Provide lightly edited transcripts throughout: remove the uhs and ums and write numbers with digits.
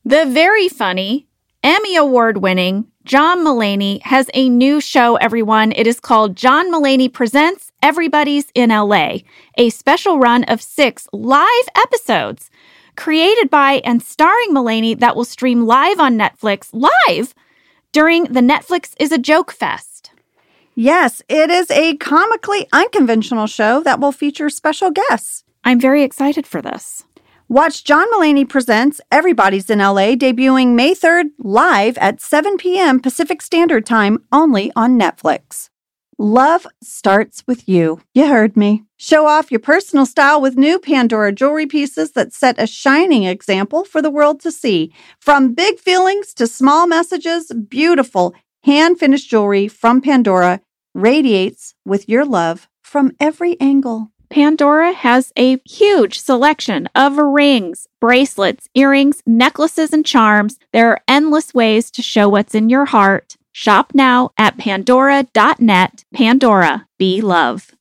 The very funny, Emmy Award-winning John Mulaney has a new show, everyone. It is called John Mulaney Presents Everybody's in LA, a special run of 6 live episodes created by and starring Mulaney that will stream live on Netflix live during the Netflix is a Joke Fest. Yes, it is a comically unconventional show that will feature special guests. I'm very excited for this. Watch John Mulaney Presents Everybody's in LA, debuting May 3rd live at 7 p.m. Pacific Standard Time, only on Netflix. Love starts with you. You heard me. Show off your personal style with new Pandora jewelry pieces that set a shining example for the world to see. From big feelings to small messages, beautiful hand-finished jewelry from Pandora radiates with your love from every angle. Pandora has a huge selection of rings, bracelets, earrings, necklaces, and charms. There are endless ways to show what's in your heart. Shop now at pandora.net. Pandora, be love.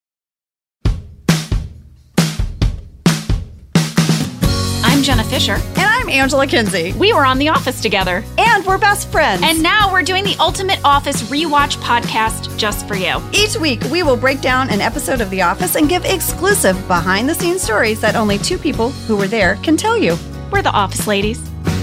I'm Jenna Fisher. And I'm Angela Kinsey. We were on The Office together. And we're best friends. And now we're doing the Ultimate Office Rewatch podcast just for you. Each week, we will break down an episode of The Office and give exclusive behind-the-scenes stories that only 2 people who were there can tell you. We're the Office Ladies.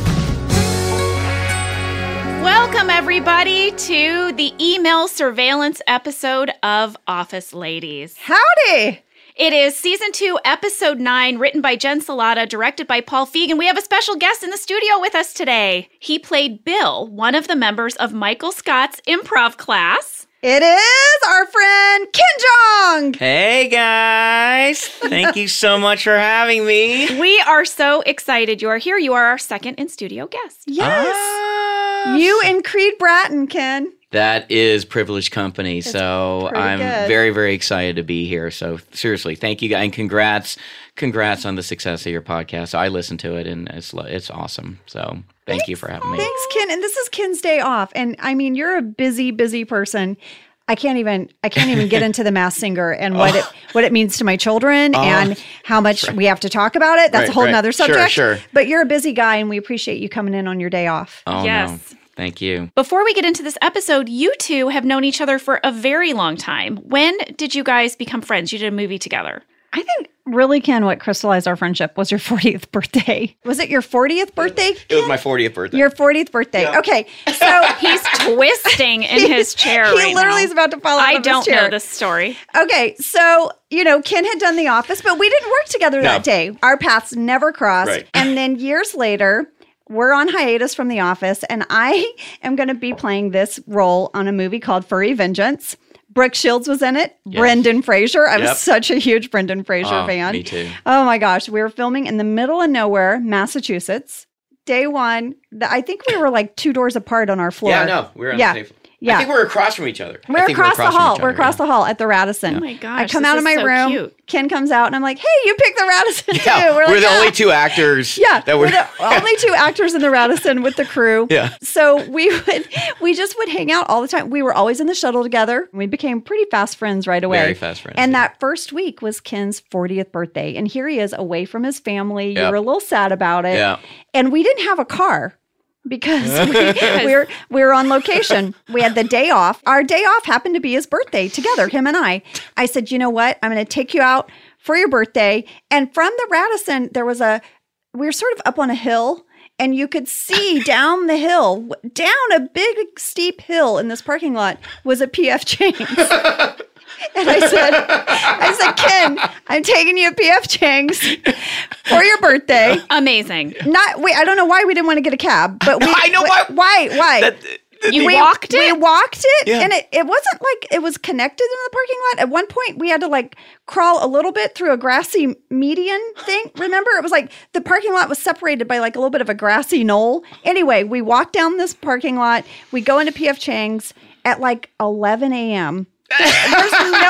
Welcome, everybody, to the email surveillance episode of Office Ladies. Howdy! It is Season 2, Episode 9, written by Jen Salata, directed by Paul Feig, and we have a special guest in the studio with us today. He played Bill, one of the members of Michael Scott's improv class. It is our friend Ken Jeong. Hey, guys. Thank you so much for having me. We are so excited you are here. You are our second in-studio guest. Yes. You and Creed Bratton, Ken. That is privileged company, so I'm very, very excited to be here. So seriously, thank you, and congrats on the success of your podcast. I listen to it, and it's awesome. So thank you for having me. Thanks, Ken. And this is Ken's day off, and I mean, you're a busy person. I can't even get into the Masked Singer and what it means to my children and how much we have to talk about it. That's a whole nother subject. Sure. But you're a busy guy, and we appreciate you coming in on your day off. Oh, yes. No. Thank you. Before we get into this episode, you two have known each other for a very long time. When did you guys become friends? You did a movie together. I think really, Ken, what crystallized our friendship was your 40th birthday. Was it your 40th birthday, Ken? It was my 40th birthday. Your 40th birthday. Yeah. Okay. So he's twisting in his chair right now. He literally is about to fall out of his chair. I don't know this story. Okay. So, Ken had done The Office, but we didn't work together that day. Our paths never crossed. Right. And then years later, we're on hiatus from The Office, and I am going to be playing this role on a movie called Furry Vengeance. Brooke Shields was in it. Yes. Brendan Fraser. I was such a huge Brendan Fraser fan. Me too. Oh my gosh. We were filming in the middle of nowhere, Massachusetts. Day one, I think we were like 2 doors apart on our floor. Yeah, no, we were on the same floor. Yeah. I think we're across from each other. We're across the hall. We're across the hall at the Radisson. Oh my gosh. I come out of my room. Cute. Ken comes out and I'm like, hey, you picked the Radisson too. We're the only 2 actors. Yeah. We're the only 2 actors in the Radisson with the crew. Yeah. So we just would hang out all the time. We were always in the shuttle together. We became pretty fast friends right away. Very fast friends. And that first week was Ken's 40th birthday. And here he is away from his family. You were a little sad about it. Yeah. And we didn't have a car. Because we were on location. We had the day off. Our day off happened to be his birthday together, him and I. I said, you know what? I'm going to take you out for your birthday. And from the Radisson, we were sort of up on a hill. And you could see down the hill, down a big steep hill in this parking lot was a P.F. Chang's. And I said, Ken, I'm taking you to P.F. Chang's for your birthday. Amazing. I don't know why we didn't want to get a cab, but I know why. Why? We walked it? We walked it, yeah. And it wasn't like it was connected in the parking lot. At one point, we had to like crawl a little bit through a grassy median thing. Remember? It was like the parking lot was separated by like a little bit of a grassy knoll. Anyway, we walked down this parking lot. We go into P.F. Chang's at like 11 a.m., there's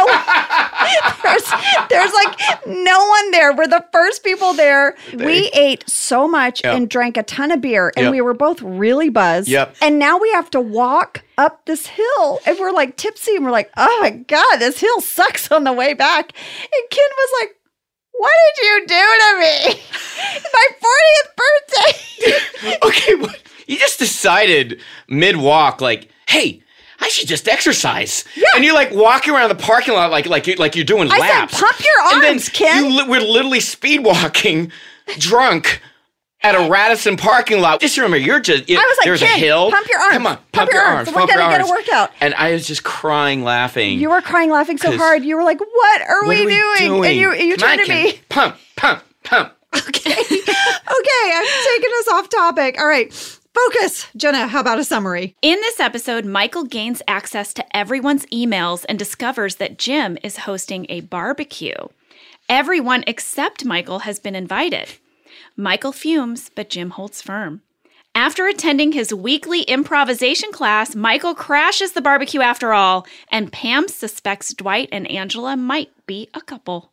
like no one there. We're the first people there. We ate so much and drank a ton of beer, and we were both really buzzed. Yep. And now we have to walk up this hill, and we're like tipsy, and we're like, oh my God, this hill sucks on the way back. And Ken was like, What did you do to me? My 40th birthday. Okay, well, you just decided mid-walk, like, hey, I should just exercise. Yeah. And you're like walking around the parking lot like you're doing laps. I said, pump your arms, Ken. You were literally speed walking, drunk, at a Radisson parking lot. Just remember, I was like, there's a hill. Pump your arms. Come on, pump your arms. We're going to get a workout. And I was just crying, laughing. You were crying, laughing so hard. You were like, what are we doing? And you turned to me. Pump. Okay. I'm taking us off topic. All right. Focus. Jenna, how about a summary? In this episode, Michael gains access to everyone's emails and discovers that Jim is hosting a barbecue. Everyone except Michael has been invited. Michael fumes, but Jim holds firm. After attending his weekly improvisation class, Michael crashes the barbecue after all, and Pam suspects Dwight and Angela might be a couple.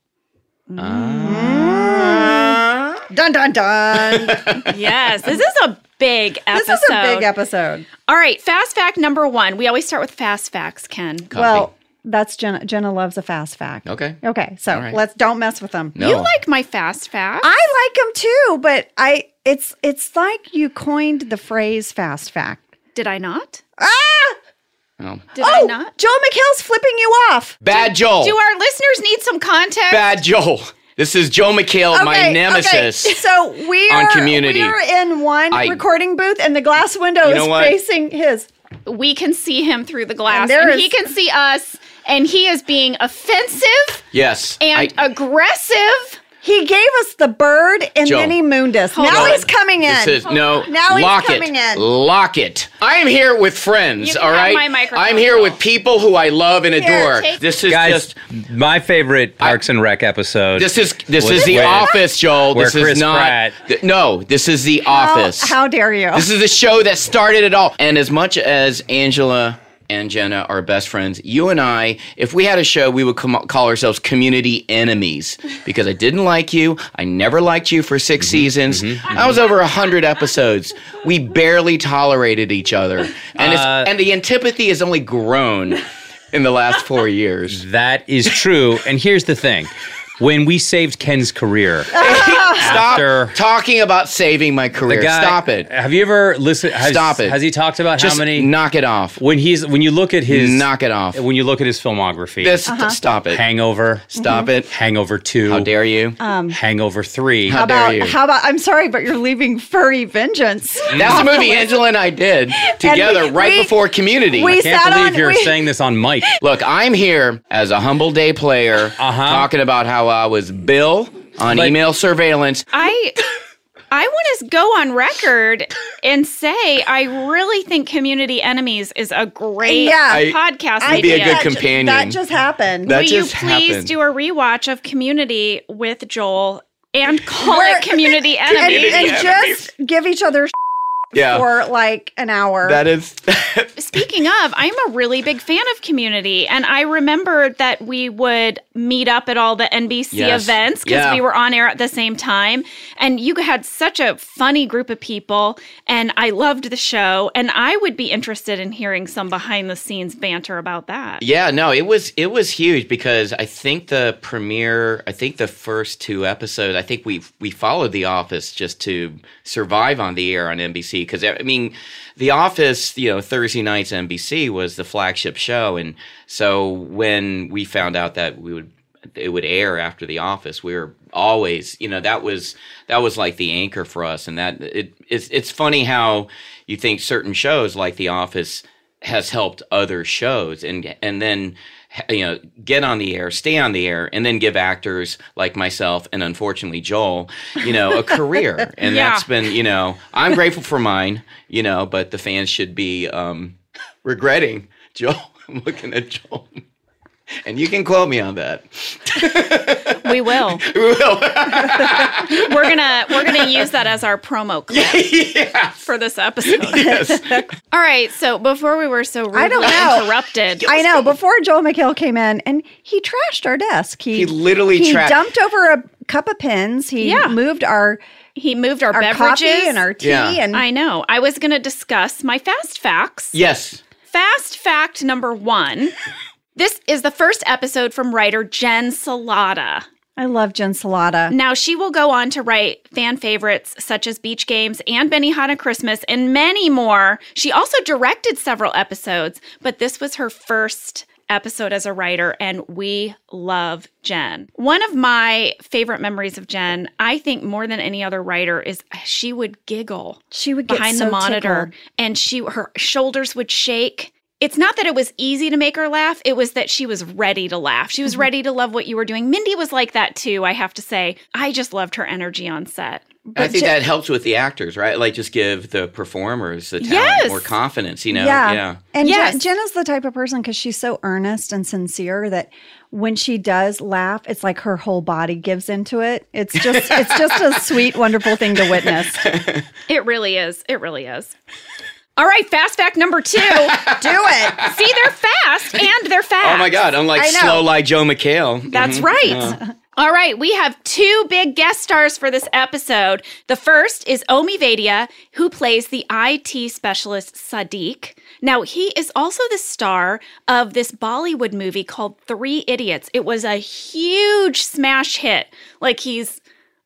Dun, dun, dun. Yes, this is a big episode. This is a big episode. All right, fast fact number 1. We always start with fast facts, Ken. Copy. Well, that's Jenna. Jenna loves a fast fact. Okay. So let's don't mess with them. No. You like my fast facts. I like them too, but it's like you coined the phrase fast fact. Did I not? Did I not? Joel McHale's flipping you off. Bad Joel. Do our listeners need some context? Bad Joel. This is Joe McHale, my nemesis. Okay. So we on Community. We are in one recording booth, and the glass window is facing his. We can see him through the glass, and he can see us, and he is being offensive. Yes. And aggressive. He gave us the bird, and then he mooned us. Now he's coming in. Now he's coming in. Lock it. I am here with friends, all right? My microphone. I'm here with people who I love and adore. This is just my favorite Parks and Rec episode. This is The Office, Joel. Where this is Chris not. Pratt. No, this is The Office. How dare you? This is the show that started it all. And as much as Angela and Jenna are best friends, you and I, if we had a show, we would call ourselves community enemies because I didn't like you. I never liked you for 6 seasons. I was over 100 episodes. We barely tolerated each other. And the antipathy has only grown in the last 4 years. That is true. And here's the thing. When we saved Ken's career. Stop talking about saving my career. Stop it. Have you ever listened? Stop it. Has he talked about Just how many? Knock it off. When you look at his. Knock it off. When you look at his filmography. Stop it. Hangover. Stop it. Hangover 2. How dare you? Hangover 3. How dare you? How about, I'm sorry, but you're leaving Furry Vengeance. That's the movie Angela and I did together before Community. I can't believe you're saying this on mic. Look, I'm here as a humble day player talking about how I was Bill on email surveillance. I want to go on record and say I really think Community Enemies is a great podcast I'd idea. be a good companion. That just happened. Will you please do a rewatch of Community with Joel and call it Community Enemies? And just give each other for like an hour. That is. Speaking of, I'm a really big fan of Community, and I remember that we would meet up at all the NBC events because we were on air at the same time, and you had such a funny group of people, and I loved the show, and I would be interested in hearing some behind-the-scenes banter about that. Yeah, no, it was huge because I think the first 2 episodes, I think we followed The Office just to survive on the air on NBC. Because, I mean, The Office, Thursday nights NBC was the flagship show. And so when we found out that it would air after The Office, we were always, that was like the anchor for us. And that it's funny how you think certain shows like The Office has helped other shows and then get on the air, stay on the air, and then give actors like myself and unfortunately Joel, a career. And that's been, I'm grateful for mine, but the fans should be regretting Joel. I'm looking at Joel. And you can quote me on that. We will. We're gonna use that as our promo clip for this episode. Yes. All right. So before we were so rudely interrupted, I know. Before Joel McHale came in, and he trashed our desk. He dumped over a cup of pins. He moved our beverages coffee and our tea. Yeah. And I know. I was going to discuss my fast facts. Yes. Fast fact number 1. This is the first episode from writer Jen Salata. I love Jen Salata. Now, she will go on to write fan favorites such as Beach Games and Benihana Christmas and many more. She also directed several episodes, but this was her first episode as a writer, and we love Jen. One of my favorite memories of Jen, I think more than any other writer, is she would giggle. She would get behind so the monitor, tickled. and her shoulders would shake. It's not that it was easy to make her laugh. It was that she was ready to laugh. She was ready to love what you were doing. Mindy was like that too, I have to say. I just loved her energy on set. I think that helps with the actors, right? Like just give the performers the talent more confidence, you know? Yeah. And Yes. Jen is the type of person, because she's so earnest and sincere, that when she does laugh, it's like her whole body gives into it. It's just a sweet, wonderful thing to witness. It really is. It really is. All right, fast fact number 2. Do it. See, they're fast, and they're fast. Oh my God, I'm like I know. slow like Joe McHale. That's right. Yeah. All right, we have 2 big guest stars for this episode. The first is Omi Vadia, who plays the IT specialist Sadiq. Now, he is also the star of this Bollywood movie called 3 Idiots. It was a huge smash hit. Like, he's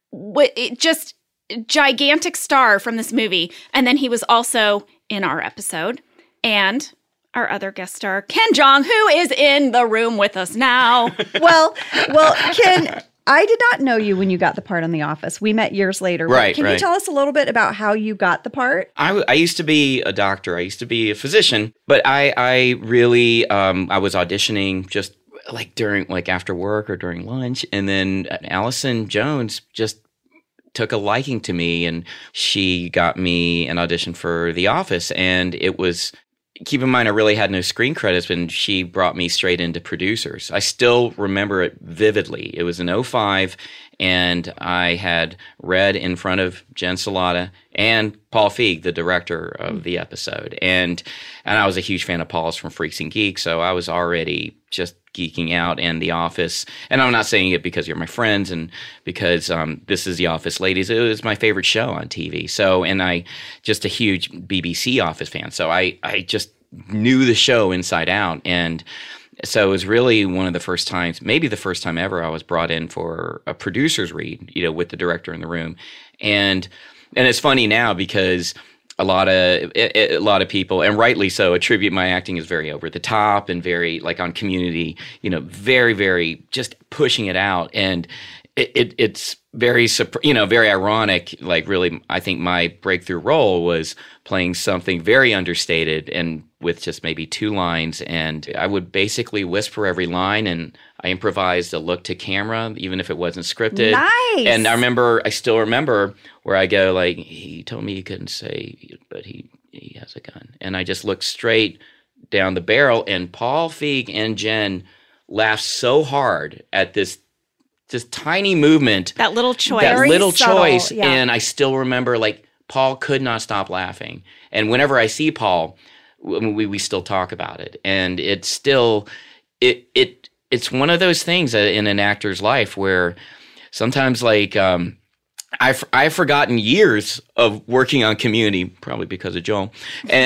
just gigantic star from this movie. And then he was also in our episode. And our other guest star, Ken Jeong, who is in the room with us now. Well, Ken, I did not know you when you got the part on The Office. We met years later. Right, Can you tell us a little bit about how you got the part? I used to be a doctor. I used to be a physician, but I really I was auditioning just like during after work or during lunch, and then Allison Jones just took a liking to me, and she got me an audition for The Office, and it was. Keep in mind, I really had no screen credits when she brought me straight into producers. I still remember it vividly. It was in 2005, and I had read in front of Jen Salata and Paul Feig, the director of the episode. And I was a huge fan of Paul's from Freaks and Geeks, so I was already just geeking out in The Office. And I'm not saying it because you're my friends and because this is The Office Ladies. It was my favorite show on TV. So, and I just a huge BBC Office fan. So I just knew the show inside out. And so it was really one of the first times, maybe the first time ever, I was brought in for a producer's read, with the director in the room. And it's funny now because a lot of people, and rightly so, attribute my acting as very over the top and very like on Community, very, very just pushing it out. And it's very, very ironic. Like really, I think my breakthrough role was playing something very understated and with just maybe 2 lines. And I would basically whisper every line, and I improvised a look to camera, even if it wasn't scripted. Nice. And I still remember where I go like, he told me he couldn't say, but he has a gun. And I just looked straight down the barrel, and Paul Feig and Jen laughed so hard at this tiny movement. That little choice. That Very little subtle, choice. yeah. And I still remember like Paul could not stop laughing. And whenever I see Paul, we still talk about it. And it's still, it's one of those things in an actor's life where sometimes like, I've forgotten years of working on Community, probably because of Joel.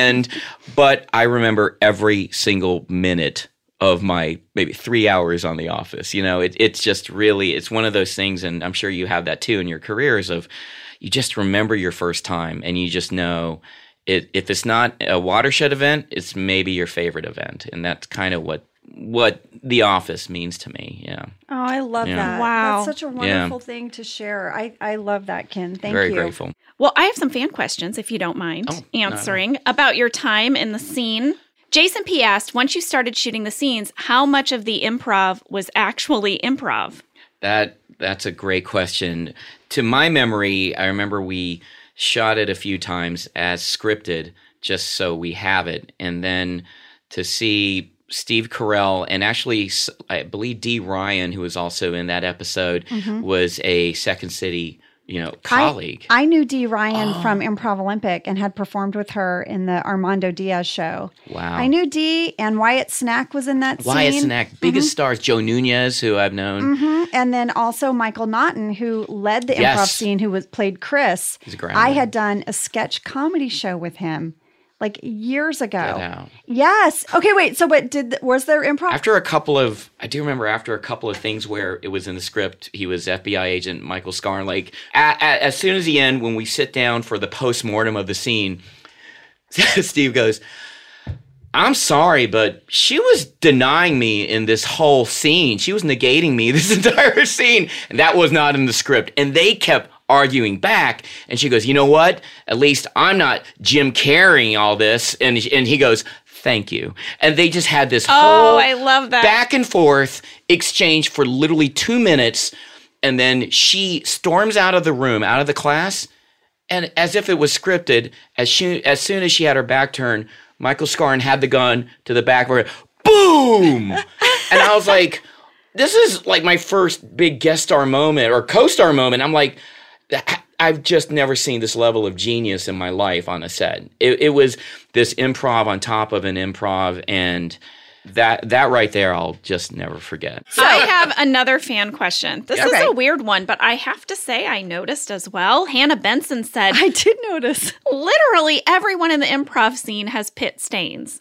But I remember every single minute of my maybe 3 hours on The Office. It's just really, it's one of those things, and I'm sure you have that too in your careers, of you just remember your first time, and you just know if it's not a watershed event, it's maybe your favorite event. And that's kind of what The Office means to me. Yeah. Oh, I love that. Wow. That's such a wonderful thing to share. I love that, Ken. Thank you. Very grateful. Well, I have some fan questions, if you don't mind answering, No. about your time in the scene. Jason P. asked, once you started shooting the scenes, how much of the improv was actually improv? That's a great question. To my memory, I remember we shot it a few times as scripted, just so we have it. And then to see Steve Carell, and actually, I believe Dee Ryan, who was also in that episode, was a Second City, colleague. I knew Dee Ryan from Improv Olympic and had performed with her in the Armando Diaz show. Wow. I knew Dee, and Wyatt Snack was in that Wyatt scene. Snack, biggest stars, Joe Nunez, who I've known. And then also Michael Naughton, who led the improv Yes. scene, who played Chris. He's a great I one. had done a sketch comedy show with him like years ago. Get Out. Yes. Okay, wait. So what was there improv? I do remember after a couple of things where it was in the script, he was FBI agent Michael Scarn. Like as soon as the end, when we sit down for the post-mortem of the scene, Steve goes, I'm sorry, but she was denying me in this whole scene. She was negating me this entire scene. And that was not in the script. And they kept arguing back. And she goes, you know what? At least I'm not Jim Carreying all this. And he goes, thank you. And they just had this whole I love that. back and forth exchange for literally 2 minutes. And then she storms out of the room, out of the class. And as if it was scripted, as soon as she had her back turned, Michael Scarn had the gun to the back of her, boom! And I was like, this is like my first big guest star moment or co-star moment. I'm like, I've just never seen this level of genius in my life on a set. It was this improv on top of an improv, and that right there, I'll just never forget. So I have another fan question. This is a weird one, but I have to say I noticed as well. Hannah Benson said, I did notice. Literally everyone in the improv scene has pit stains.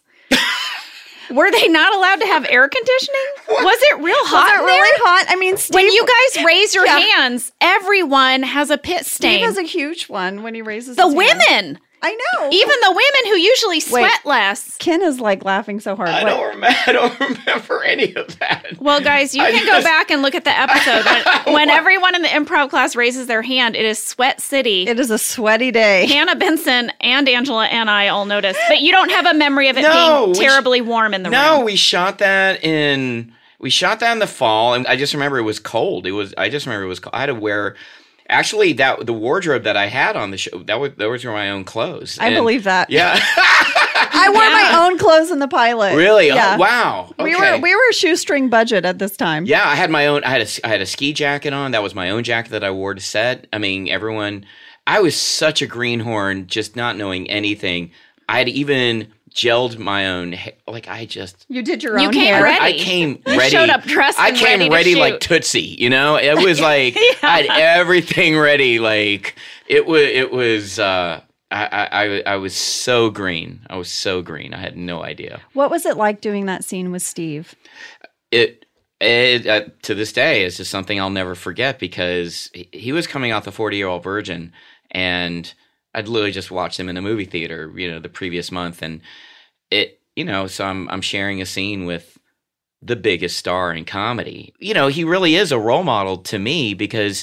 Were they not allowed to have air conditioning? Was it real hot? Was it really hot? I mean, Steve, when you guys raise your hands, everyone has a pit stain. Steve has a huge one when he raises the his women. Hand. I know. Even the women who usually sweat less. Ken is like laughing so hard. I don't remember any of that. Well, guys, you can go back and look at the episode. When everyone in the improv class raises their hand, it is Sweat City. It is a sweaty day. Hannah Benson and Angela and I all noticed. But you don't have a memory of it being terribly warm in the room. No, we shot that in the fall, and I just remember it was cold. I just remember it was cold. I had to wear... Actually, the wardrobe that I had on the show, those were my own clothes. I believe that. Yeah. I wore my own clothes in the pilot. Really? Yeah. Oh, wow. Okay. We were shoestring budget at this time. Yeah, I had my own. I had a ski jacket on. That was my own jacket that I wore to set. I mean, everyone. I was such a greenhorn, just not knowing anything. I had even gelled my own hair. Like you did your own you came hair. ready. I came ready. You showed up dressed. I came ready to like Tootsie. You know, it was like I had everything ready. Like it was. I was so green. I was so green. I had no idea. What was it like doing that scene with Steve? It to this day is just something I'll never forget because he was coming out the 40-Year-Old Virgin, and I'd literally just watched him in a movie theater, the previous month, and so I'm sharing a scene with the biggest star in comedy. He really is a role model to me because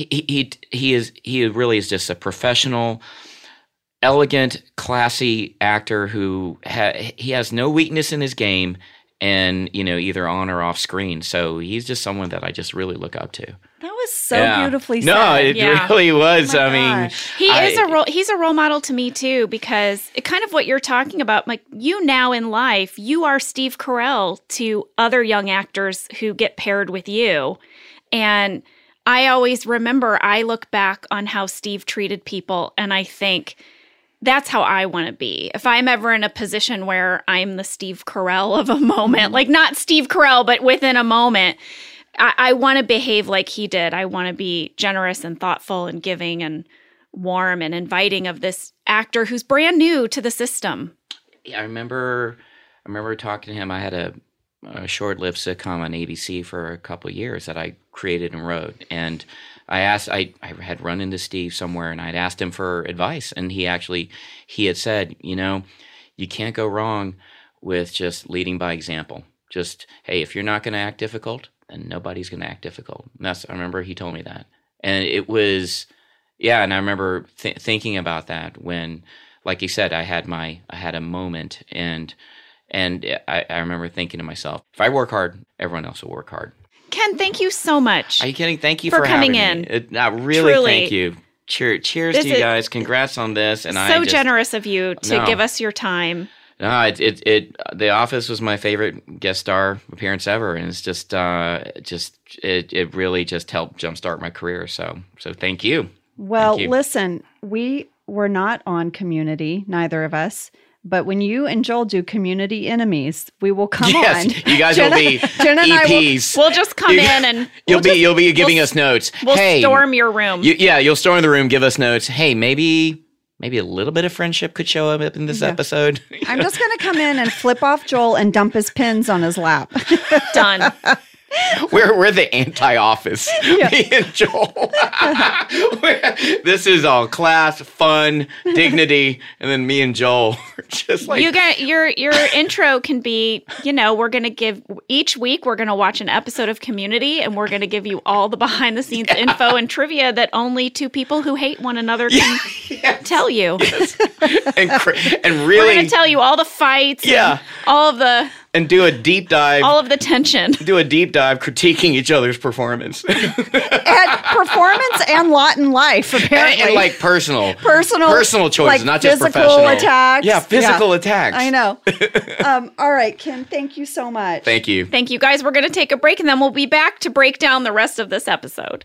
he really is just a professional, elegant, classy actor who he has no weakness in his game, and either on or off screen. So he's just someone that I just really look up to. That was so beautifully said. No, it really was. Oh I mean, he's a role model to me too, because it kind of what you're talking about, like you now in life, you are Steve Carell to other young actors who get paired with you. And I always remember, I look back on how Steve treated people and I think, that's how I want to be. If I'm ever in a position where I'm the Steve Carell of a moment, like not Steve Carell, but within a moment, I want to behave like he did. I want to be generous and thoughtful and giving and warm and inviting of this actor who's brand new to the system. I remember talking to him. I had a short-lived sitcom on ABC for a couple of years that I created and wrote, and I had run into Steve somewhere, and I'd asked him for advice, and he had said, you can't go wrong with just leading by example. Just, hey, if you're not going to act difficult, then nobody's going to act difficult. And I remember he told me that, and it was, and I remember thinking about that when, like you said, I had a moment, and I remember thinking to myself, if I work hard, everyone else will work hard. Ken, thank you so much. Are you kidding? Thank you for coming having in. Me. Really, thank you. Cheers to you guys. Congrats on this. And so generous of you to give us your time. No, The Office was my favorite guest star appearance ever, and it's it really just helped jumpstart my career. So thank you. Well, thank you. Listen, we were not on Community, neither of us. But when you and Joel do Community Enemies, we will come on. You guys will be EPs. We'll just come in and you'll be giving us notes. We'll storm your room. You'll storm the room, give us notes. Hey, maybe maybe a little bit of friendship could show up in this episode. I'm just going to come in and flip off Joel and dump his pins on his lap. Done. We're the anti-office, me and Joel. This is all class, fun, dignity, and then me and Joel are just like... You got your intro can be, we're going to give... Each week, we're going to watch an episode of Community, and we're going to give you all the behind-the-scenes info and trivia that only two people who hate one another can tell you. Yes. And really... We're going to tell you all the fights and all of the... And do a deep dive. All of the tension. Do a deep dive critiquing each other's performance. And performance and lot in life, apparently. And like personal choices, like not just physical professional. Attacks. Yeah, physical attacks. I know. All right, Kim, thank you so much. Thank you. Thank you, guys. We're going to take a break, and then we'll be back to break down the rest of this episode.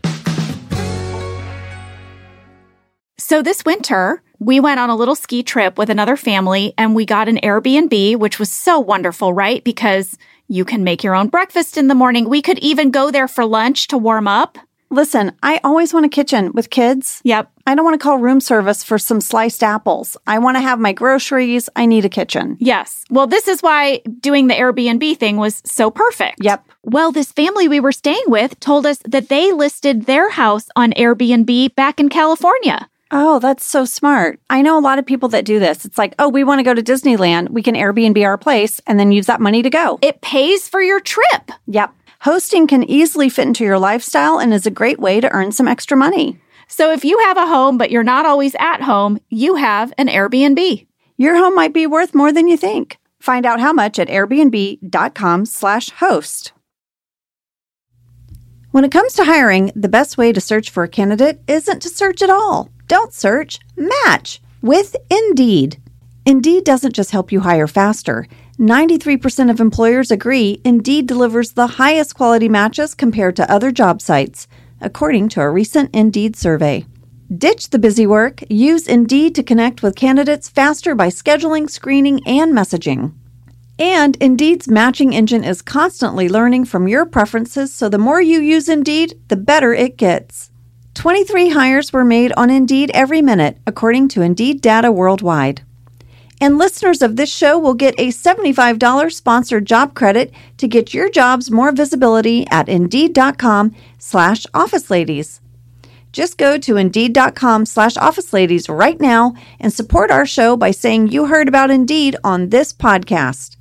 So this winter, we went on a little ski trip with another family, and we got an Airbnb, which was so wonderful, right? Because you can make your own breakfast in the morning. We could even go there for lunch to warm up. Listen, I always want a kitchen with kids. Yep. I don't want to call room service for some sliced apples. I want to have my groceries. I need a kitchen. Yes. Well, this is why doing the Airbnb thing was so perfect. Yep. Well, this family we were staying with told us that they listed their house on Airbnb back in California. Oh, that's so smart. I know a lot of people that do this. It's like, oh, we want to go to Disneyland. We can Airbnb our place and then use that money to go. It pays for your trip. Yep. Hosting can easily fit into your lifestyle and is a great way to earn some extra money. So if you have a home, but you're not always at home, you have an Airbnb. Your home might be worth more than you think. Find out how much at airbnb.com/host. When it comes to hiring, the best way to search for a candidate isn't to search at all. Don't search, match with Indeed. Indeed doesn't just help you hire faster. 93% of employers agree Indeed delivers the highest quality matches compared to other job sites, according to a recent Indeed survey. Ditch the busy work. Use Indeed to connect with candidates faster by scheduling, screening, and messaging. And Indeed's matching engine is constantly learning from your preferences, so the more you use Indeed, the better it gets. 23 hires were made on Indeed every minute, according to Indeed data worldwide. And listeners of this show will get a $75 sponsored job credit to get your jobs more visibility at Indeed.com/OfficeLadies. Just go to Indeed.com/OfficeLadies right now and support our show by saying you heard about Indeed on this podcast.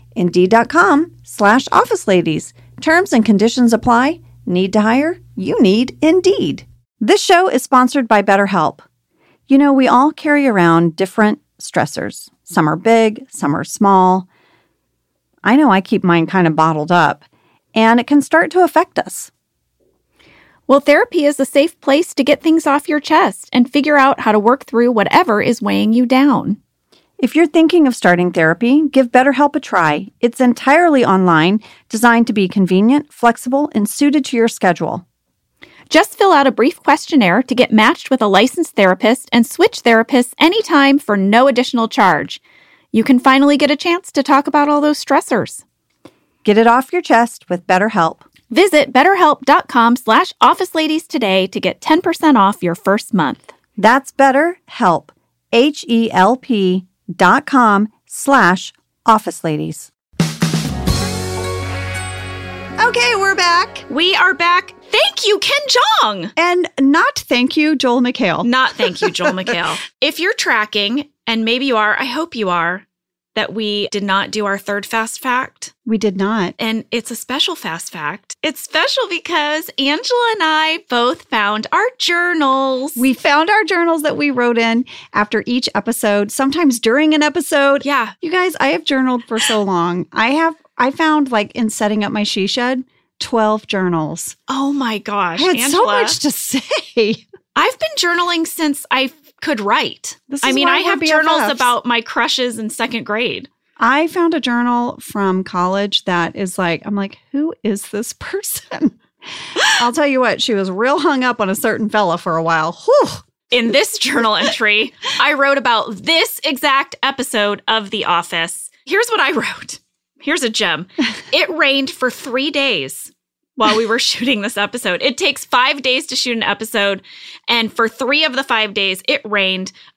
Indeed.com/OfficeLadies. Terms and conditions apply. Need to hire? You need Indeed. This show is sponsored by BetterHelp. You know, we all carry around different stressors. Some are big, some are small. I know I keep mine kind of bottled up, and it can start to affect us. Well, therapy is a safe place to get things off your chest and figure out how to work through whatever is weighing you down. If you're thinking of starting therapy, give BetterHelp a try. It's entirely online, designed to be convenient, flexible, and suited to your schedule. Just fill out a brief questionnaire to get matched with a licensed therapist and switch therapists anytime for no additional charge. You can finally get a chance to talk about all those stressors. Get it off your chest with BetterHelp. Visit BetterHelp.com/OfficeLadies today to get 10% off your first month. That's BetterHelp. HELP.com/OfficeLadies. Okay, we're back. We are back. Thank you, Ken Jeong. And not thank you, Joel McHale. Not thank you, Joel McHale. If you're tracking, and maybe you are, I hope you are, that we did not do our third fast fact. We did not. And it's a special fast fact. It's special because Angela and I both found our journals. We found our journals that we wrote in after each episode, sometimes during an episode. Yeah. You guys, I have journaled for so long. I found, like, in setting up my she shed, 12 journals. Oh my gosh, I had Angela, so much to say. I've been journaling since I could write. I have journals about my crushes in second grade. I found a journal from college that is like, I'm like, who is this person? I'll tell you what, she was real hung up on a certain fella for a while. Whew. In this journal entry, I wrote about this exact episode of The Office. Here's what I wrote. Here's a gem. It rained for 3 days while we were shooting this episode. It takes 5 days to shoot an episode. And for 3 of the 5 days, it rained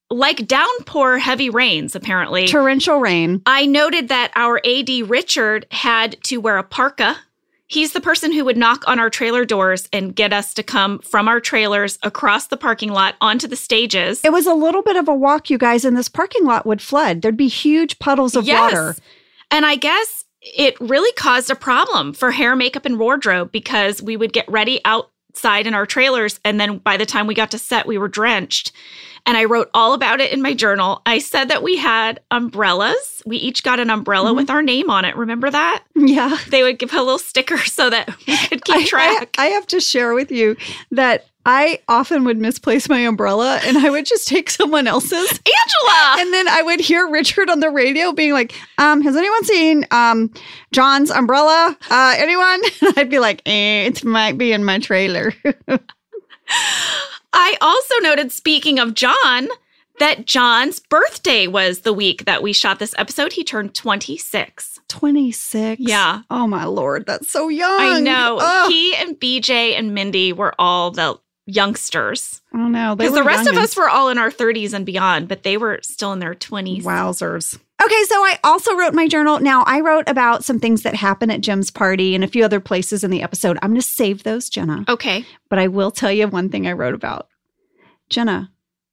like downpour heavy rains, apparently. Torrential rain. I noted that our AD Richard had to wear a parka. He's the person who would knock on our trailer doors and get us to come from our trailers across the parking lot onto the stages. It was a little bit of a walk, you guys, and this parking lot would flood. There'd be huge puddles of water. And I guess it really caused a problem for hair, makeup, and wardrobe because we would get ready outside in our trailers. And then by the time we got to set, we were drenched. And I wrote all about it in my journal. I said that we had umbrellas. We each got an umbrella with our name on it. Remember that? Yeah. They would give a little sticker so that we could keep track. I have to share with you that I often would misplace my umbrella and I would just take someone else's. Angela! And then I would hear Richard on the radio being like, has anyone seen John's umbrella? Anyone? And I'd be like, it might be in my trailer. I also noted, speaking of John, that John's birthday was the week that we shot this episode. He turned 26. 26? Yeah. Oh, my Lord. That's so young. I know. Ugh. He and BJ and Mindy were all the youngsters. Oh, no. Because the rest of us were all in our 30s and beyond, but they were still in their 20s. Wowzers. Okay, so I also wrote my journal. Now, I wrote about some things that happened at Jim's party and a few other places in the episode. I'm going to save those, Jenna. Okay. But I will tell you one thing I wrote about. Jenna,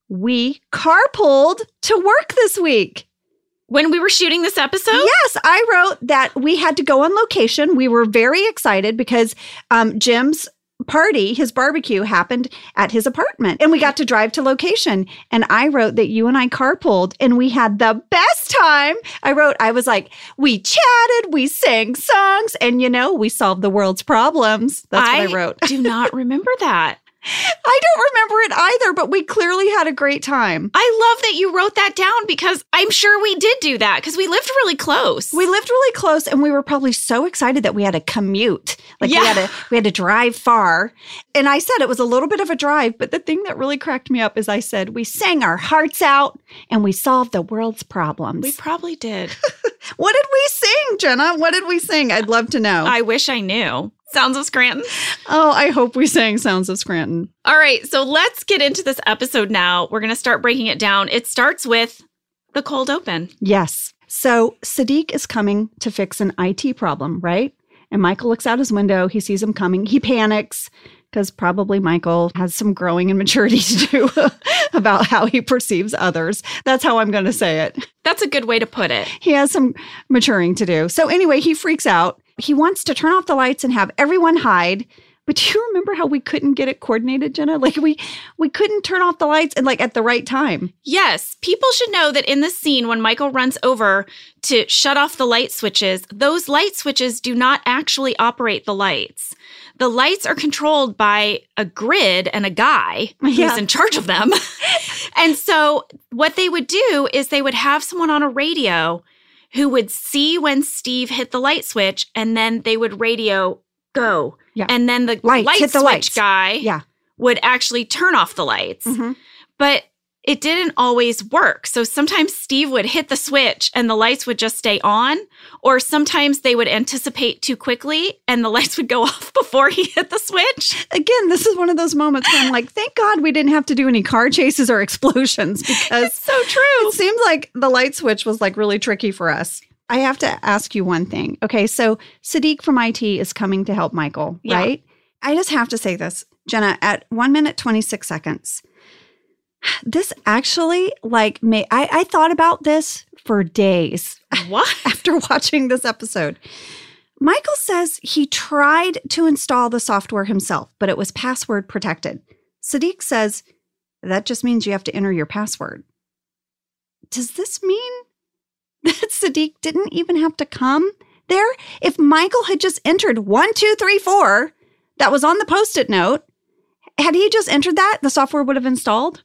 we carpooled to work this week. When we were shooting this episode? Yes, I wrote that we had to go on location. We were very excited because Jim's party, his barbecue, happened at his apartment and we got to drive to location. And I wrote that you and I carpooled and we had the best time. I was like, we chatted, we sang songs, and we solved the world's problems. That's what I wrote. I do not remember that. I don't remember it either, but we clearly had a great time. I love that you wrote that down because I'm sure we did do that because we lived really close. We lived really close and we were probably so excited that we had to commute. Like we had to drive far. And I said it was a little bit of a drive, but the thing that really cracked me up is I said we sang our hearts out and we solved the world's problems. We probably did. What did we sing, Jenna? What did we sing? I'd love to know. I wish I knew. Sounds of Scranton. Oh, I hope we sang Sounds of Scranton. All right, so let's get into this episode now. We're going to start breaking it down. It starts with the cold open. Yes. So Siddiq is coming to fix an IT problem, right? And Michael looks out his window. He sees him coming. He panics because probably Michael has some growing and maturity to do about how he perceives others. That's how I'm going to say it. That's a good way to put it. He has some maturing to do. So anyway, he freaks out. He wants to turn off the lights and have everyone hide. But do you remember how we couldn't get it coordinated, Jenna? Like we couldn't turn off the lights and at the right time. Yes. People should know that in this scene, when Michael runs over to shut off the light switches, those light switches do not actually operate the lights. The lights are controlled by a grid and a guy who's in charge of them. And so what they would do is they would have someone on a radio who would see when Steve hit the light switch, and then they would radio go. Yeah. And then the light switch guy would actually turn off the lights. Mm-hmm. But it didn't always work. So sometimes Steve would hit the switch and the lights would just stay on, or sometimes they would anticipate too quickly and the lights would go off before he hit the switch. Again, this is one of those moments where I'm like, thank God we didn't have to do any car chases or explosions because it's so true. It seems like the light switch was really tricky for us. I have to ask you one thing. Okay, so Siddiq from IT is coming to help Michael, right? I just have to say this, Jenna, at 1 minute, 26 seconds. This actually, I thought about this for days. What? After watching this episode. Michael says he tried to install the software himself, but it was password protected. Siddiq says, that just means you have to enter your password. Does this mean that Siddiq didn't even have to come there? If Michael had just entered 1, 2, 3, 4, that was on the Post-it note, had he just entered that, the software would have installed?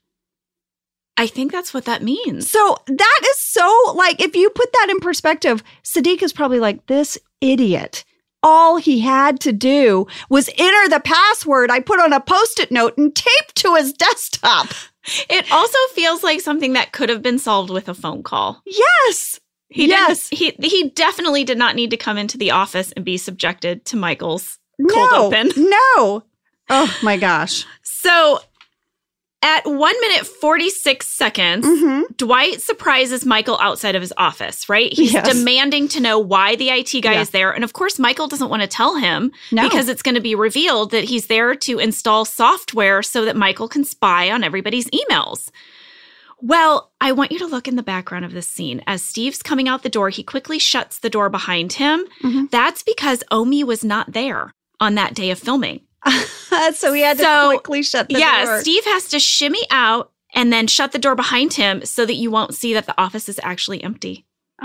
I think that's what that means. So that is so, if you put that in perspective, Siddiq is probably like, this idiot. All he had to do was enter the password I put on a Post-it note and taped to his desktop. It also feels like something that could have been solved with a phone call. Yes. He definitely did not need to come into the office and be subjected to Michael's cold open. No. Oh, my gosh. So At 1 minute 46 seconds, Dwight surprises Michael outside of his office, right? He's demanding to know why the IT guy is there. And of course, Michael doesn't want to tell him because it's going to be revealed that he's there to install software so that Michael can spy on everybody's emails. Well, I want you to look in the background of this scene. As Steve's coming out the door, he quickly shuts the door behind him. That's because Omi was not there on that day of filming. So he had to quickly shut the door. Yeah, Steve has to shimmy out and then shut the door behind him so that you won't see that the office is actually empty.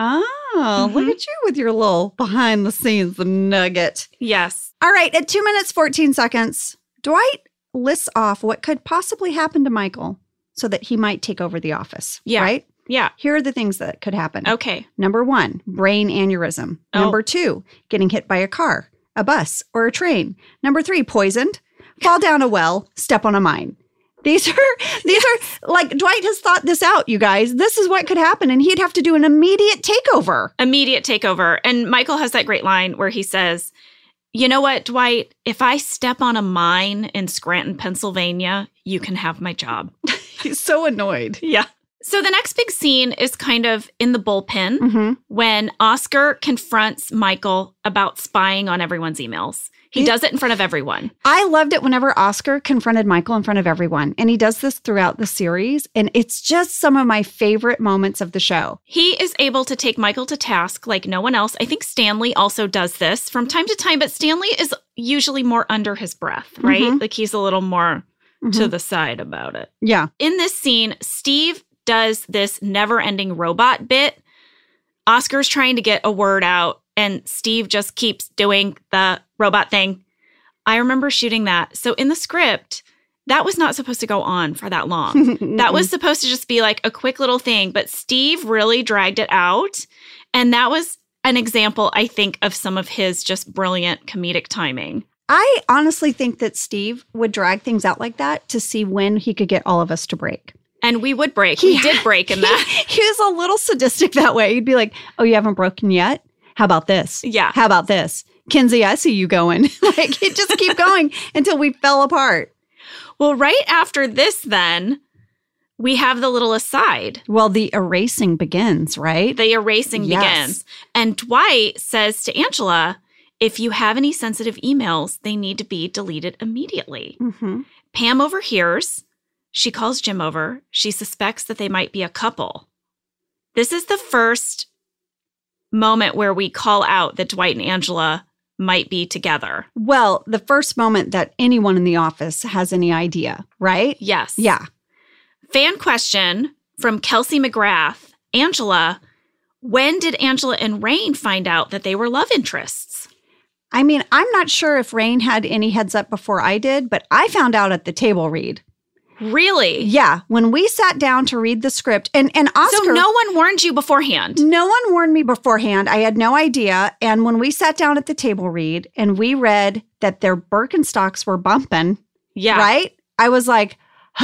Oh, look at you with your little behind the scenes nugget. Yes. All right, at 2 minutes, 14 seconds, Dwight lists off what could possibly happen to Michael so that he might take over the office. Yeah. Right? Yeah. Here are the things that could happen. Okay. Number 1, brain aneurysm. Number 2, getting hit by a car, a bus, or a train. Number 3, poisoned, fall down a well, step on a mine. These are like Dwight has thought this out, you guys. This is what could happen, and he'd have to do an immediate takeover. And Michael has that great line where he says, you know what, Dwight, if I step on a mine in Scranton, Pennsylvania, you can have my job. He's so annoyed. Yeah. So the next big scene is kind of in the bullpen when Oscar confronts Michael about spying on everyone's emails. He does it in front of everyone. I loved it whenever Oscar confronted Michael in front of everyone. And he does this throughout the series. And it's just some of my favorite moments of the show. He is able to take Michael to task like no one else. I think Stanley also does this from time to time, but Stanley is usually more under his breath, right? Like he's a little more to the side about it. Yeah. In this scene, Steve does this never-ending robot bit. Oscar's trying to get a word out, and Steve just keeps doing the robot thing. I remember shooting that. So in the script, that was not supposed to go on for that long. That was supposed to just be like a quick little thing, but Steve really dragged it out. And that was an example, I think, of some of his just brilliant comedic timing. I honestly think that Steve would drag things out like that to see when he could get all of us to break. And we would break. We did break in that. He was a little sadistic that way. He'd be like, oh, you haven't broken yet? How about this? Yeah. How about this? Kinsey, I see you going. Like, he'd just keep going until we fell apart. Well, right after this, then, we have the little aside. Well, the erasing begins, right? The erasing begins. And Dwight says to Angela, if you have any sensitive emails, they need to be deleted immediately. Pam overhears. She calls Jim over. She suspects that they might be a couple. This is the first moment where we call out that Dwight and Angela might be together. Well, the first moment that anyone in the office has any idea, right? Yes. Yeah. Fan question from Kelsey McGrath. Angela, when did Angela and Rain find out that they were love interests? I mean, I'm not sure if Rain had any heads up before I did, but I found out at the table read. Really? Yeah. When we sat down to read the script, and Oscar... So no one warned you beforehand? No one warned me beforehand. I had no idea. And when we sat down at the table read and we read that their Birkenstocks were bumping, right? I was like,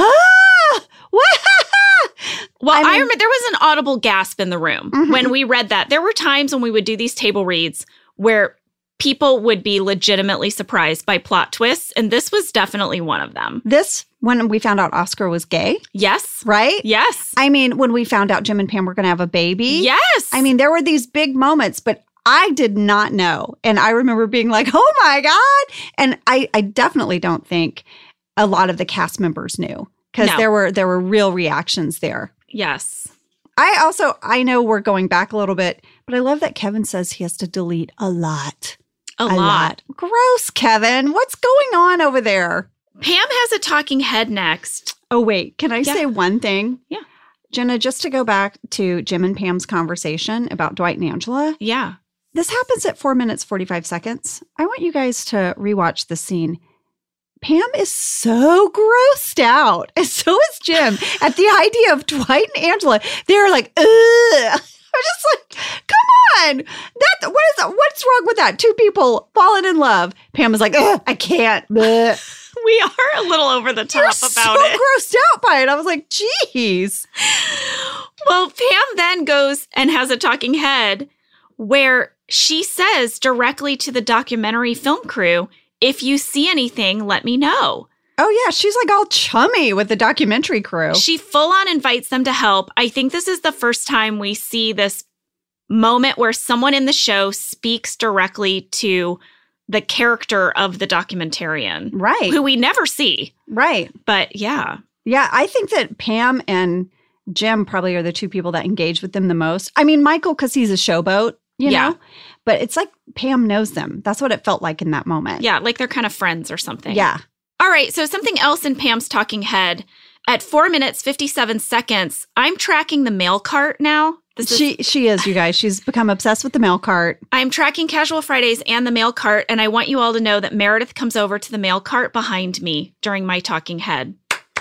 ah! What? Well, I remember there was an audible gasp in the room when we read that. There were times when we would do these table reads where people would be legitimately surprised by plot twists, and this was definitely one of them. This, when we found out Oscar was gay? Yes. Right? Yes. I mean, when we found out Jim and Pam were going to have a baby? Yes. I mean, there were these big moments, but I did not know. And I remember being like, oh my God. And I definitely don't think a lot of the cast members knew, because there were real reactions there. Yes. I know we're going back a little bit, but I love that Kevin says he has to delete a lot. A lot. Gross, Kevin. What's going on over there? Pam has a talking head next. Oh, wait. Can I say one thing? Yeah. Jenna, just to go back to Jim and Pam's conversation about Dwight and Angela. Yeah. This happens at 4 minutes, 45 seconds. I want you guys to rewatch the scene. Pam is so grossed out, and so is Jim, at the idea of Dwight and Angela. They're like, ugh. I'm just like, come on. What's wrong with that? Two people falling in love. Pam is like, ugh, I can't. Bleh. We are a little over the top about so it. Grossed out by it. I was like, geez. Well, Pam then goes and has a talking head where she says directly to the documentary film crew, if you see anything, let me know. Oh, yeah. She's like all chummy with the documentary crew. She full on invites them to help. I think this is the first time we see this moment where someone in the show speaks directly to the character of the documentarian. Right. Who we never see. Right. But yeah. Yeah, I think that Pam and Jim probably are the two people that engage with them the most. I mean, Michael, because he's a showboat, you know? But it's like Pam knows them. That's what it felt like in that moment. Yeah, like they're kind of friends or something. Yeah. All right, so something else in Pam's talking head. At 4 minutes, 57 seconds, I'm tracking the mail cart now. She is, you guys. She's become obsessed with the mail cart. I'm tracking Casual Fridays and the mail cart, and I want you all to know that Meredith comes over to the mail cart behind me during my talking head.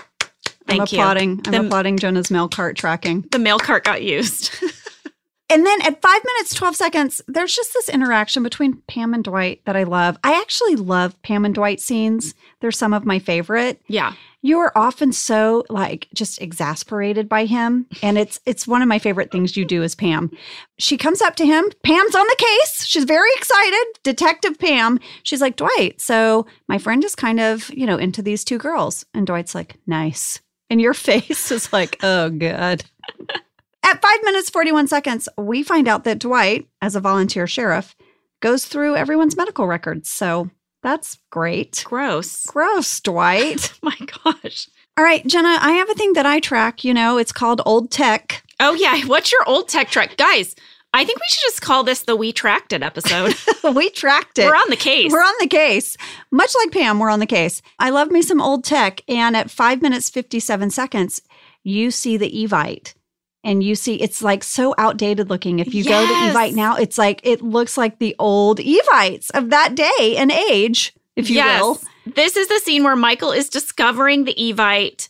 Thank you. I'm applauding Jonah's mail cart tracking. The mail cart got used. And then at 5 minutes, 12 seconds, there's just this interaction between Pam and Dwight that I love. I actually love Pam and Dwight scenes. They're some of my favorite. Yeah. You are often so just exasperated by him. And it's one of my favorite things you do as Pam. She comes up to him. Pam's on the case. She's very excited. Detective Pam. She's like, Dwight, so my friend is kind of, into these two girls. And Dwight's like, nice. And your face is like, oh, God. At 5 minutes, 41 seconds, we find out that Dwight, as a volunteer sheriff, goes through everyone's medical records. So that's great. Gross, Dwight. My gosh. All right, Jenna, I have a thing that I track. It's called Old Tech. Oh, yeah. What's your old tech track? Guys, I think we should just call this the We Tracked It episode. We tracked it. We're on the case. We're on the case. Much like Pam, we're on the case. I love me some old tech. And at 5 minutes, 57 seconds, you see the Evite. And you see, it's like so outdated looking. If you go to Evite now, it's like, it looks like the old Evites of that day and age, if you will. This is the scene where Michael is discovering the Evite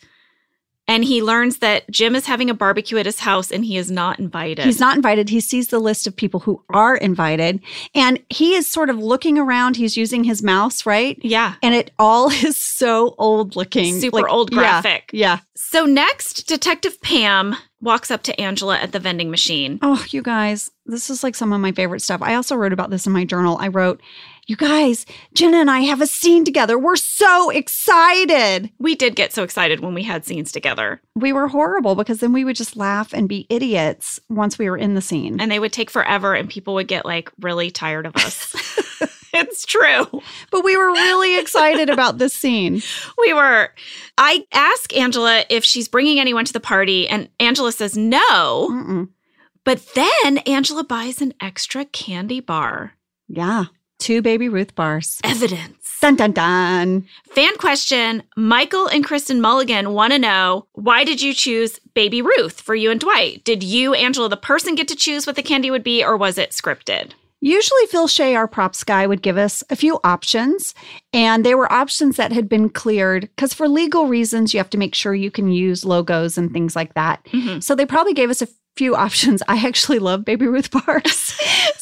and he learns that Jim is having a barbecue at his house and he is not invited. He's not invited. He sees the list of people who are invited and he is sort of looking around. He's using his mouse, right? Yeah. And it all is so old looking. Super old graphic. Yeah. So next, Detective Pam walks up to Angela at the vending machine. Oh, you guys, this is like some of my favorite stuff. I also wrote about this in my journal. I wrote, you guys, Jenna and I have a scene together. We're so excited. We did get so excited when we had scenes together. We were horrible because then we would just laugh and be idiots once we were in the scene. And they would take forever and people would get really tired of us. It's true. But we were really excited about this scene. We were. I asked Angela if she's bringing anyone to the party, and Angela says no. Mm-mm. But then Angela buys an extra candy bar. Yeah. 2 Baby Ruth bars. Evidence. Dun, dun, dun. Fan question. Michael and Kristen Mulligan want to know, why did you choose Baby Ruth for you and Dwight? Did you, Angela, the person, get to choose what the candy would be, or was it scripted? Usually Phil Shea, our props guy, would give us a few options, and they were options that had been cleared because for legal reasons, you have to make sure you can use logos and things like that. Mm-hmm. So they probably gave us a few options. I actually love Baby Ruth bars.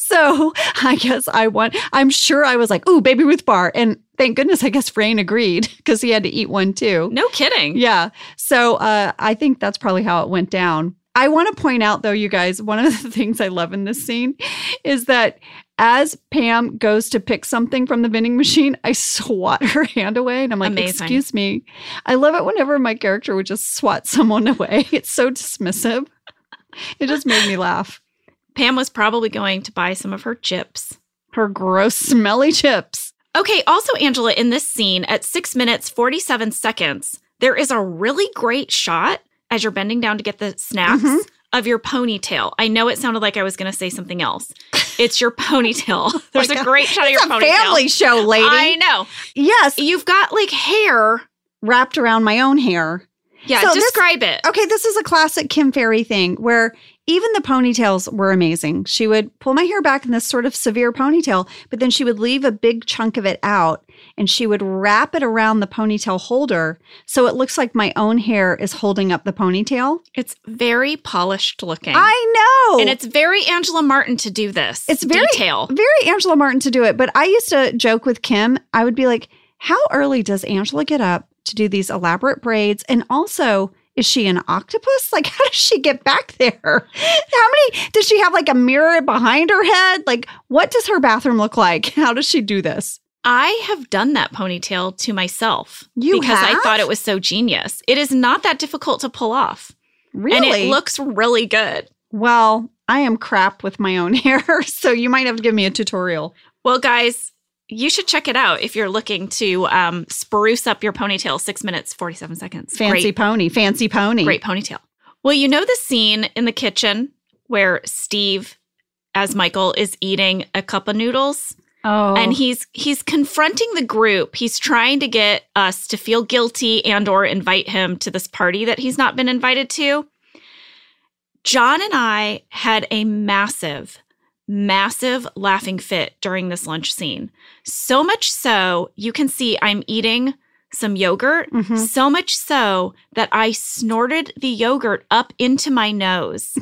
So I guess I'm sure I was like, ooh, Baby Ruth bar. And thank goodness, I guess Frain agreed because he had to eat one too. No kidding. Yeah. So I think that's probably how it went down. I want to point out, though, you guys, one of the things I love in this scene is that as Pam goes to pick something from the vending machine, I swat her hand away. And I'm like, amazing. Excuse me. I love it whenever my character would just swat someone away. It's so dismissive. It just made me laugh. Pam was probably going to buy some of her chips. Her gross, smelly chips. Okay, also, Angela, in this scene, at 6 minutes, 47 seconds, there is a really great shot as you're bending down to get the snacks of your ponytail. I know it sounded like I was going to say something else. It's your ponytail. There's a great shot of your ponytail. It's a family show, lady. I know. Yes. You've got hair wrapped around my own hair. Yeah, so describe it. Okay, this is a classic Kim Ferry thing where even the ponytails were amazing. She would pull my hair back in this sort of severe ponytail, but then she would leave a big chunk of it out and she would wrap it around the ponytail holder so it looks like my own hair is holding up the ponytail. It's very polished looking. I know. And it's very Angela Martin to do this. It's very Angela Martin to do it. But I used to joke with Kim. I would be like, how early does Angela get up to do these elaborate braids? And also, is she an octopus? How does she get back there? Does she have a mirror behind her head? What does her bathroom look like? How does she do this? I have done that ponytail to myself You because I have? thought it was so genius. It is not that difficult to pull off. Really? And it looks really good. Well, I am crap with my own hair, so you might have to give me a tutorial. Well, guys, you should check it out if you're looking to spruce up your ponytail. 6 minutes, 47 seconds. Fancy pony. Great ponytail. Well, you know the scene in the kitchen where Steve, as Michael, is eating a cup of noodles? Oh. And he's confronting the group. He's trying to get us to feel guilty and or invite him to this party that he's not been invited to. John and I had a massive laughing fit during this lunch scene. So much so, you can see I'm eating some yogurt, so much so that I snorted the yogurt up into my nose,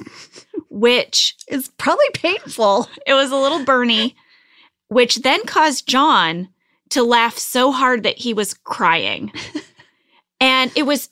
which is probably painful. It was a little burny, which then caused John to laugh so hard that he was crying. And it was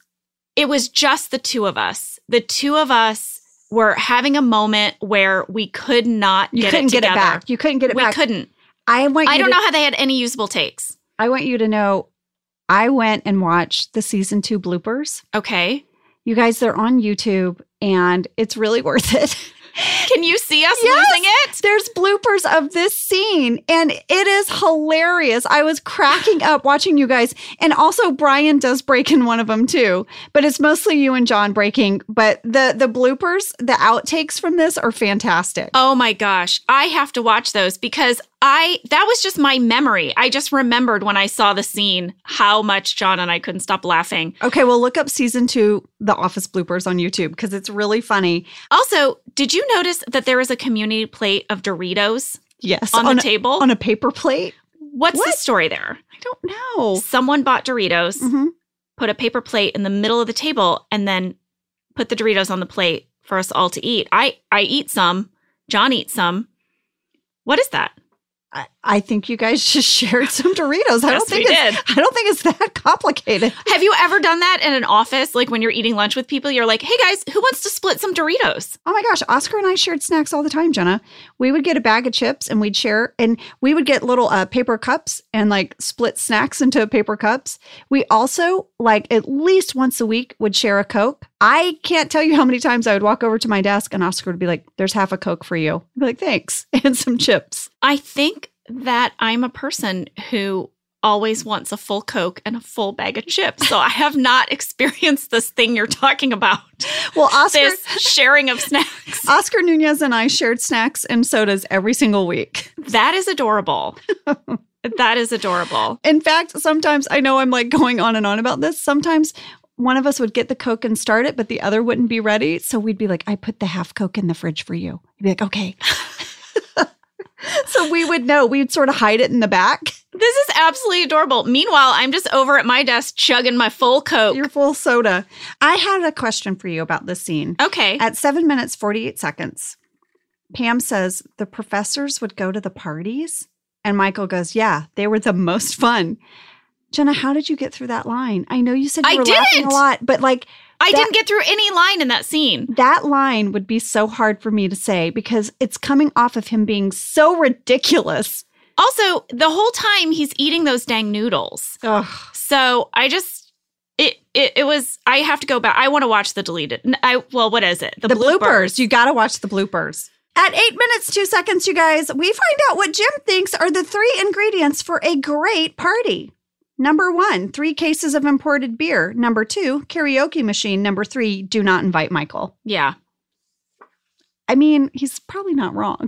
just the two of us. The two of us were having a moment where we could not get it together. You couldn't get it back. We couldn't. I don't know how they had any usable takes. I want you to know, I went and watched the season 2 bloopers. Okay. You guys, they're on YouTube, and it's really worth it. Can you see us losing it? There's bloopers of this scene, and it is hilarious. I was cracking up watching you guys. And also, Brian does break in one of them, too. But it's mostly you and John breaking. But the bloopers, the outtakes from this are fantastic. Oh, my gosh. I have to watch those because that was just my memory. I just remembered when I saw the scene how much John and I couldn't stop laughing. Okay, well, look up season 2, The Office bloopers on YouTube, because it's really funny. Also, did you notice that there was a community plate of Doritos? Yes. On the table? On a paper plate? What's the story there? I don't know. Someone bought Doritos, put a paper plate in the middle of the table, and then put the Doritos on the plate for us all to eat. I eat some. John eats some. What is that? I think you guys just shared some Doritos. I don't think it's that complicated. Have you ever done that in an office? Like when you're eating lunch with people, you're like, hey guys, who wants to split some Doritos? Oh my gosh, Oscar and I shared snacks all the time, Jenna. We would get a bag of chips and we'd share, and we would get little paper cups and like split snacks into paper cups. We also, like at least once a week, would share a Coke. I can't tell you how many times I would walk over to my desk and Oscar would be like, there's half a Coke for you. I'd be like, thanks. And some chips. I think that I'm a person who always wants a full Coke and a full bag of chips. So I have not experienced this thing you're talking about. Well, this sharing of snacks. Oscar Nunez and I shared snacks and sodas every single week. That is adorable. That is adorable. In fact, sometimes I know I'm like going on and on about this. Sometimes one of us would get the Coke and start it, but the other wouldn't be ready. So we'd be like, I put the half Coke in the fridge for you. You'd be like, okay. So we would know. We'd sort of hide it in the back. This is absolutely adorable. Meanwhile, I'm just over at my desk chugging my full Coke. Your full soda. I had a question for you about this scene. Okay. At 7 minutes, 48 seconds, Pam says the professors would go to the parties. And Michael goes, yeah, they were the most fun. Jenna, how did you get through that line? I know you said you were laughing a lot, but like... I didn't get through any line in that scene. That line would be so hard for me to say because it's coming off of him being so ridiculous. Also, the whole time he's eating those dang noodles. Ugh. So I just, it was, I have to go back. I want to watch the deleted. What is it? The bloopers. You got to watch the bloopers. At 8 minutes, 2 seconds, you guys, we find out what Jim thinks are the 3 ingredients for a great party. Number 1, 3 cases of imported beer. Number 2, karaoke machine. Number 3, do not invite Michael. Yeah. I mean, he's probably not wrong.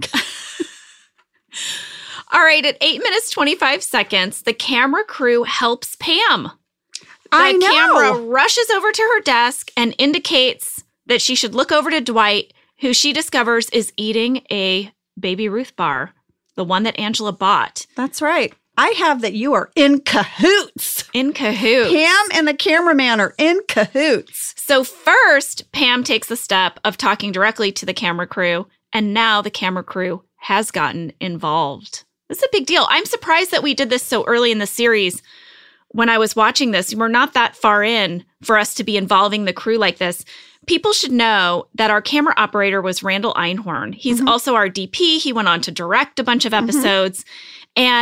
All right. At 8 minutes, 25 seconds, the camera crew helps Pam. The camera rushes over to her desk and indicates that she should look over to Dwight, who she discovers is eating a Baby Ruth bar, the one that Angela bought. That's right. I have that you are in cahoots. In cahoots. Pam and the cameraman are in cahoots. So first, Pam takes the step of talking directly to the camera crew, and now the camera crew has gotten involved. This is a big deal. I'm surprised that we did this so early in the series. When I was watching this, we're not that far in for us to be involving the crew like this. People should know that our camera operator was Randall Einhorn. He's also our DP. He went on to direct a bunch of episodes. And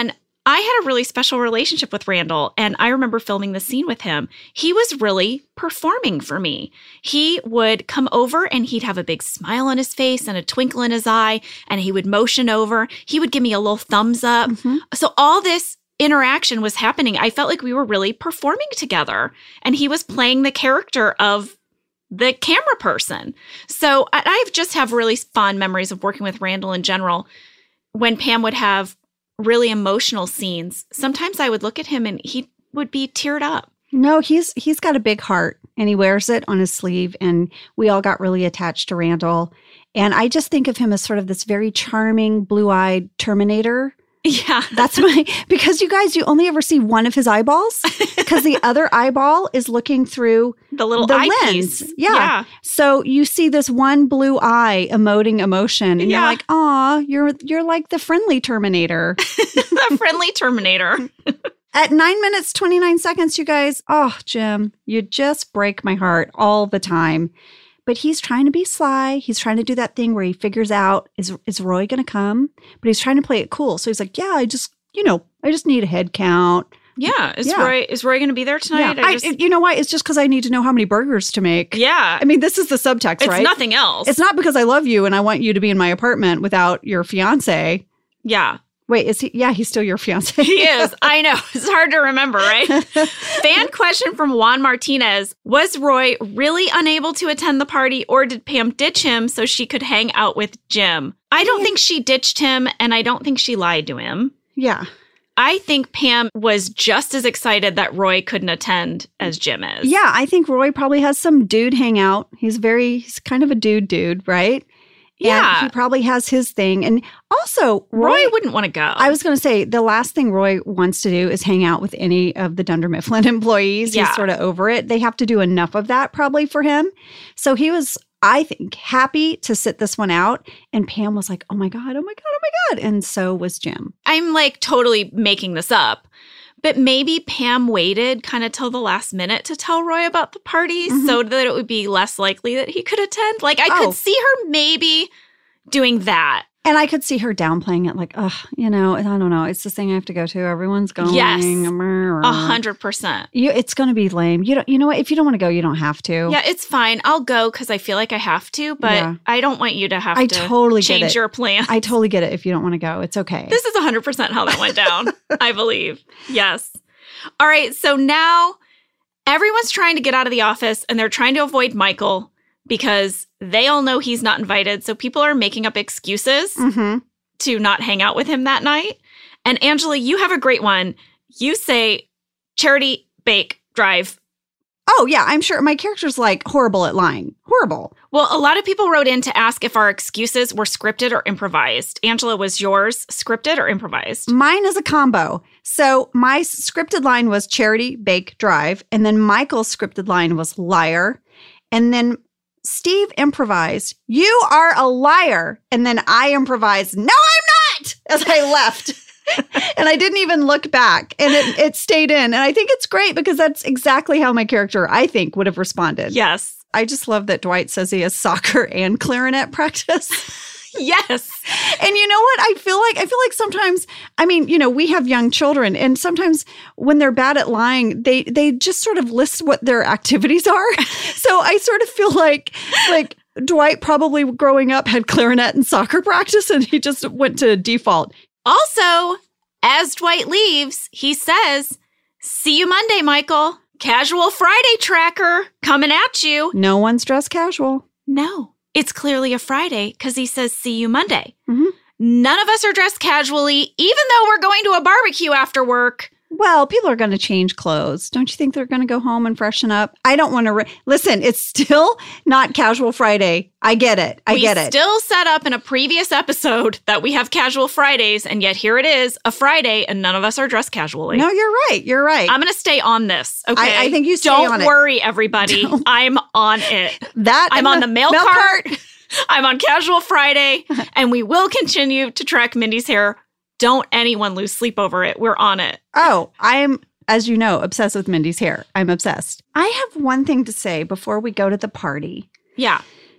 I had a really special relationship with Randall, and I remember filming the scene with him. He was really performing for me. He would come over and he'd have a big smile on his face and a twinkle in his eye, and he would motion over. He would give me a little thumbs up. Mm-hmm. So all this interaction was happening. I felt like we were really performing together, and he was playing the character of the camera person. So I just have really fond memories of working with Randall in general. When Pam would have really emotional scenes, sometimes I would look at him and he would be teared up. No, he's got a big heart and he wears it on his sleeve, and we all got really attached to Randall. And I just think of him as sort of this very charming, blue-eyed Terminator. Yeah. That's because you guys, you only ever see one of his eyeballs because the other eyeball is looking through the little lens. Yeah. So you see this one blue eye emoting emotion, and you're like, aw, you're like the friendly Terminator. The friendly Terminator. At 9 minutes, 29 seconds, you guys, oh, Jim, you just break my heart all the time. But he's trying to be sly. He's trying to do that thing where he figures out, is Roy going to come? But he's trying to play it cool. So he's like, yeah, I just need a head count. Yeah. Is Roy going to be there tonight? Yeah. You know why? It's just because I need to know how many burgers to make. Yeah. I mean, this is the subtext, right? It's nothing else. It's not because I love you and I want you to be in my apartment without your fiance. Yeah. Wait, is he? Yeah, he's still your fiance. He is. I know. It's hard to remember, right? Fan question from Juan Martinez. Was Roy really unable to attend the party, or did Pam ditch him so she could hang out with Jim? I don't think she ditched him, and I don't think she lied to him. Yeah. I think Pam was just as excited that Roy couldn't attend as Jim is. Yeah, I think Roy probably has some dude hangout. He's kind of a dude, right? Yeah. And he probably has his thing. And also, Roy wouldn't want to go. I was going to say, the last thing Roy wants to do is hang out with any of the Dunder Mifflin employees. Yeah. He's sort of over it. They have to do enough of that probably for him. So he was, I think, happy to sit this one out. And Pam was like, oh my God. And so was Jim. I'm like totally making this up. But maybe Pam waited kind of till the last minute to tell Roy about the party so that it would be less likely that he could attend. Like, I could see her maybe doing that. And I could see her downplaying it like, I don't know. It's this thing I have to go to. Everyone's going. Yes, 100%. It's going to be lame. You know what? If you don't want to go, you don't have to. Yeah, it's fine. I'll go because I feel like I have to, but I don't want you to have to totally change your plan. I totally get it if you don't want to go. It's okay. This is 100% how that went down, I believe. Yes. All right, so now everyone's trying to get out of the office, and they're trying to avoid Michael because they all know he's not invited. So people are making up excuses to not hang out with him that night. And Angela, you have a great one. You say Charity, Bake, Drive. Oh, yeah, I'm sure my character's like horrible at lying. Horrible. Well, a lot of people wrote in to ask if our excuses were scripted or improvised. Angela, was yours scripted or improvised? Mine is a combo. So my scripted line was Charity, Bake, Drive. And then Michael's scripted line was liar. And then Steve improvised, you are a liar. And then I improvised, no, I'm not, as I left. And I didn't even look back. And it stayed in. And I think it's great because that's exactly how my character, I think, would have responded. Yes. I just love that Dwight says he has soccer and clarinet practice. Yes. And you know what? I feel like sometimes, I mean, we have young children, and sometimes when they're bad at lying, they just sort of list what their activities are. So I sort of feel like Dwight probably growing up had clarinet and soccer practice, and he just went to default. Also, as Dwight leaves, he says, see you Monday, Michael. Casual Friday tracker coming at you. No one's dressed casual. No. It's clearly a Friday because he says, see you Monday. Mm-hmm. None of us are dressed casually, even though we're going to a barbecue after work. Well, people are going to change clothes. Don't you think they're going to go home and freshen up? I don't want to... Listen, it's still not Casual Friday. I get it. I get it. We still set up in a previous episode that we have Casual Fridays, and yet here it is, a Friday, and none of us are dressed casually. No, you're right. You're right. I'm going to stay on this, okay? I think you stay on it. Don't worry, everybody. I'm on it. I'm on the mail cart. I'm on Casual Friday, and we will continue to track Mindy's hair. Don't anyone lose sleep over it. We're on it. Oh, I am, as you know, obsessed with Mindy's hair. I'm obsessed. I have one thing to say before we go to the party. Yeah.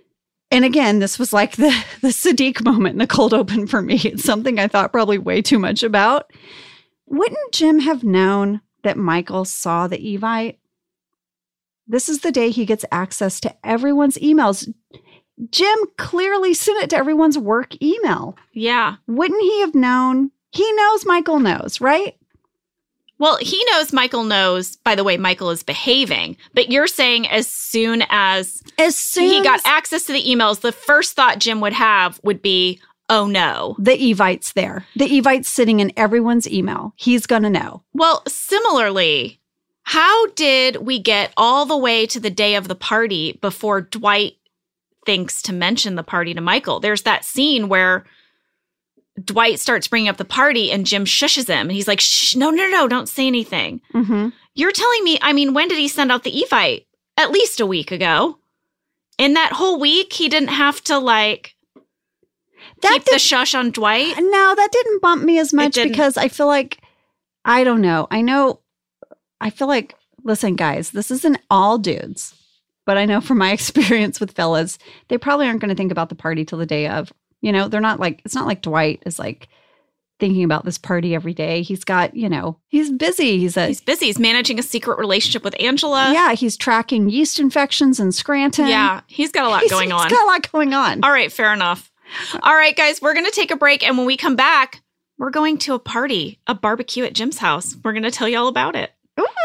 And again, this was like the Sadiq moment in the cold open for me. It's something I thought probably way too much about. Wouldn't Jim have known that Michael saw the Evite? This is the day he gets access to everyone's emails. Jim clearly sent it to everyone's work email. Yeah. Wouldn't he have known? He knows Michael knows, right? Well, he knows Michael knows by the way Michael is behaving. But you're saying as soon as he got access to the emails, the first thought Jim would have would be, oh no. The Evite's there. The Evite's sitting in everyone's email. He's going to know. Well, similarly, how did we get all the way to the day of the party before Dwight thinks to mention the party to Michael? There's that scene where Dwight starts bringing up the party and Jim shushes him. And he's like, shh, no, don't say anything. Mm-hmm. You're telling me, when did he send out the Evite? At least a week ago. In that whole week, he didn't have to keep the shush on Dwight? No, that didn't bump me as much because I feel like, I don't know. I feel like, listen, guys, this isn't all dudes. But I know from my experience with fellas, they probably aren't going to think about the party till the day of. They're not it's not like Dwight is thinking about this party every day. He's got, he's busy. He's busy. He's managing a secret relationship with Angela. Yeah, he's tracking yeast infections in Scranton. Yeah, he's got a lot going on. He's got a lot going on. All right, fair enough. All right, guys, we're going to take a break. And when we come back, we're going to a barbecue at Jim's house. We're going to tell you all about it.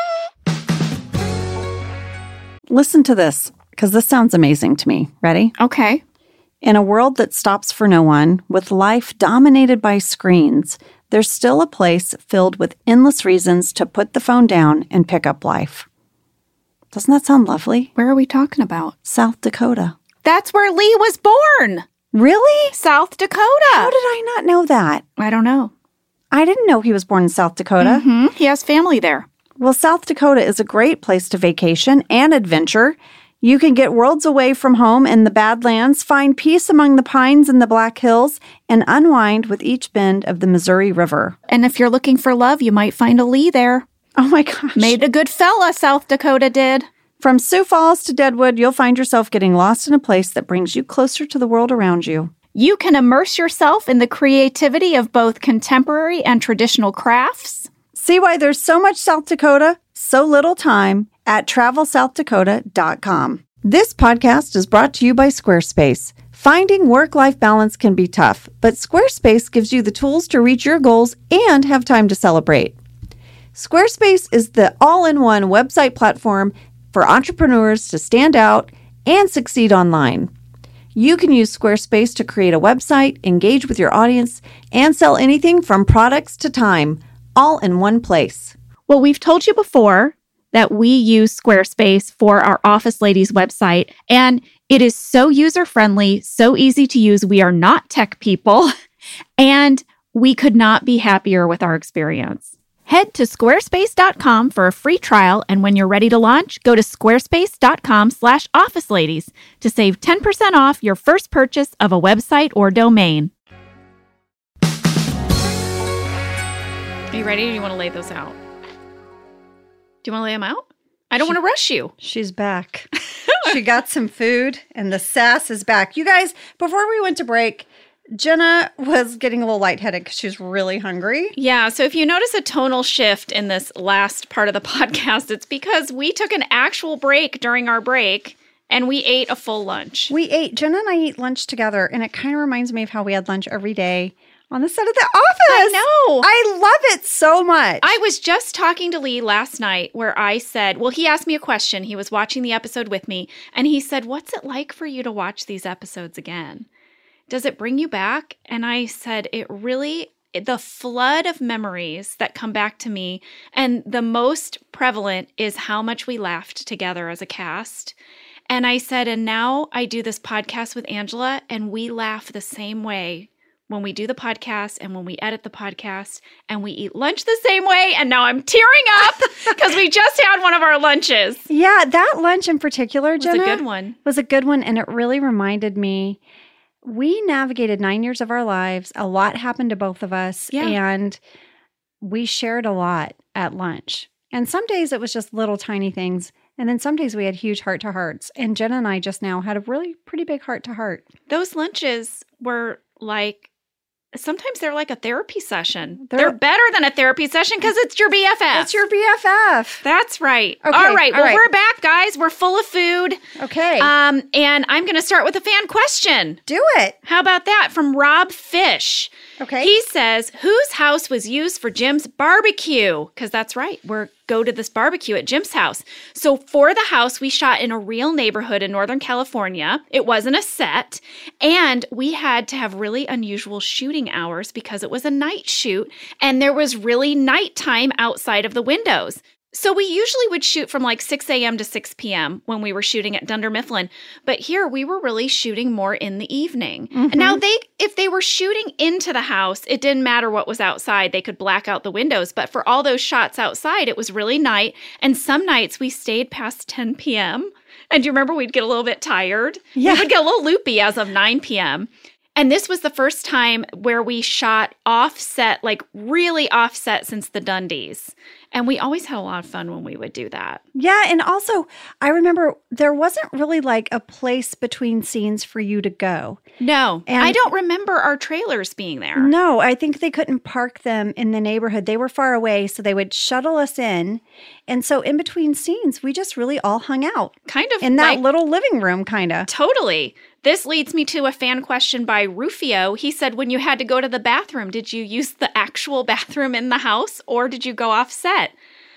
Listen to this, because this sounds amazing to me. Ready? Okay. In a world that stops for no one, with life dominated by screens, there's still a place filled with endless reasons to put the phone down and pick up life. Doesn't that sound lovely? Where are we talking about? South Dakota. That's where Lee was born. Really? South Dakota. How did I not know that? I don't know. I didn't know he was born in South Dakota. Mm-hmm. He has family there. Well, South Dakota is a great place to vacation and adventure. You can get worlds away from home in the Badlands, find peace among the pines in the Black Hills, and unwind with each bend of the Missouri River. And if you're looking for love, you might find a Lee there. Oh my gosh. Made a good fella, South Dakota did. From Sioux Falls to Deadwood, you'll find yourself getting lost in a place that brings you closer to the world around you. You can immerse yourself in the creativity of both contemporary and traditional crafts. See why there's so much South Dakota, so little time at TravelSouthDakota.com. This podcast is brought to you by Squarespace. Finding work-life balance can be tough, but Squarespace gives you the tools to reach your goals and have time to celebrate. Squarespace is the all-in-one website platform for entrepreneurs to stand out and succeed online. You can use Squarespace to create a website, engage with your audience, and sell anything from products to time, all in one place. Well, we've told you before that we use Squarespace for our Office Ladies website, and it is so user-friendly, so easy to use. We are not tech people, and we could not be happier with our experience. Head to squarespace.com for a free trial, and when you're ready to launch, go to squarespace.com/officeladies to save 10% off your first purchase of a website or domain. Are you ready, or do you want to lay those out? Do you want to lay them out? I don't want to rush you. She's back. She got some food, and the sass is back. You guys, before we went to break, Jenna was getting a little lightheaded because she was really hungry. Yeah, so if you notice a tonal shift in this last part of the podcast, it's because we took an actual break during our break, and we ate a full lunch. Jenna and I eat lunch together, and it kind of reminds me of how we had lunch every day on the set of The Office. I know. I love it so much. I was just talking to Lee last night where I said, well, he asked me a question. He was watching the episode with me, and he said, what's it like for you to watch these episodes again? Does it bring you back? And I said, the flood of memories that come back to me, and the most prevalent is how much we laughed together as a cast. And I said, and now I do this podcast with Angela, and we laugh the same way when we do the podcast and when we edit the podcast, and we eat lunch the same way. And now I'm tearing up because we just had one of our lunches. Yeah, that lunch in particular, Jenna, was a good one. Was a good one. And it really reminded me, we navigated 9 years of our lives. A lot happened to both of us. Yeah. And we shared a lot at lunch. And some days it was just little tiny things. And then some days we had huge heart-to-hearts. And Jenna and I just now had a really pretty big heart-to-heart. Those lunches were like sometimes they're like a therapy session. They're better than a therapy session because it's your BFF. It's your BFF. That's right. Okay, All right. all Well, right. we're back, guys. We're full of food. Okay. And I'm going to start with a fan question. Do it. How about that? From Rob Fish. Okay. He says, whose house was used for Jim's barbecue? Because that's right. We're go to this barbecue at Jim's house. So for the house, we shot in a real neighborhood in Northern California. It wasn't a set. And we had to have really unusual shooting hours because it was a night shoot. And there was really nighttime outside of the windows. So we usually would shoot from like 6 a.m. to 6 p.m. when we were shooting at Dunder Mifflin. But here we were really shooting more in the evening. And now if they were shooting into the house, it didn't matter what was outside. They could black out the windows. But for all those shots outside, it was really night. And some nights we stayed past 10 p.m. And do you remember we'd get a little bit tired? Yeah. We would get a little loopy as of 9 p.m. And this was the first time where we shot offset, like really offset since the Dundies. And we always had a lot of fun when we would do that. Yeah. And also, I remember there wasn't really like a place between scenes for you to go. No, And- I don't remember our trailers being there. No, I think they couldn't park them in the neighborhood. They were far away, so they would shuttle us in. And so in between scenes, we just really all hung out Kind of in that like, little living room, kind of. totally. This leads me to a fan question by Rufio. He said, when you had to go to the bathroom, did you use the actual bathroom in the house or did you go off set?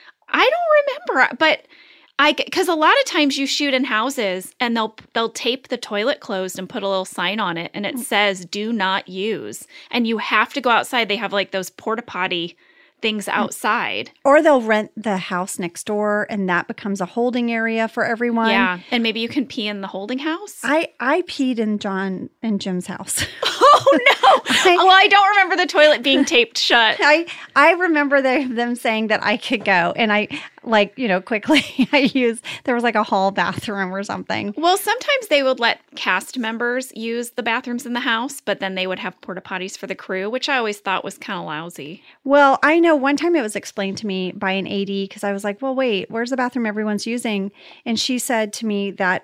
I don't remember, but because a lot of times you shoot in houses and they'll tape the toilet closed and put a little sign on it and it says do not use. And you have to go outside. They have like those porta potty things outside. Or they'll rent the house next door, and that becomes a holding area for everyone. Yeah. And maybe you can pee in the holding house. I peed in John and Jim's house. Oh, no. Well, I don't remember the toilet being taped shut. I remember them saying that I could go, and I quickly there was like a hall bathroom or something. Well, sometimes they would let cast members use the bathrooms in the house, but then they would have porta potties for the crew, which I always thought was kind of lousy. Well, I know one time it was explained to me by an AD because I was like, well, wait, where's the bathroom everyone's using? And she said to me that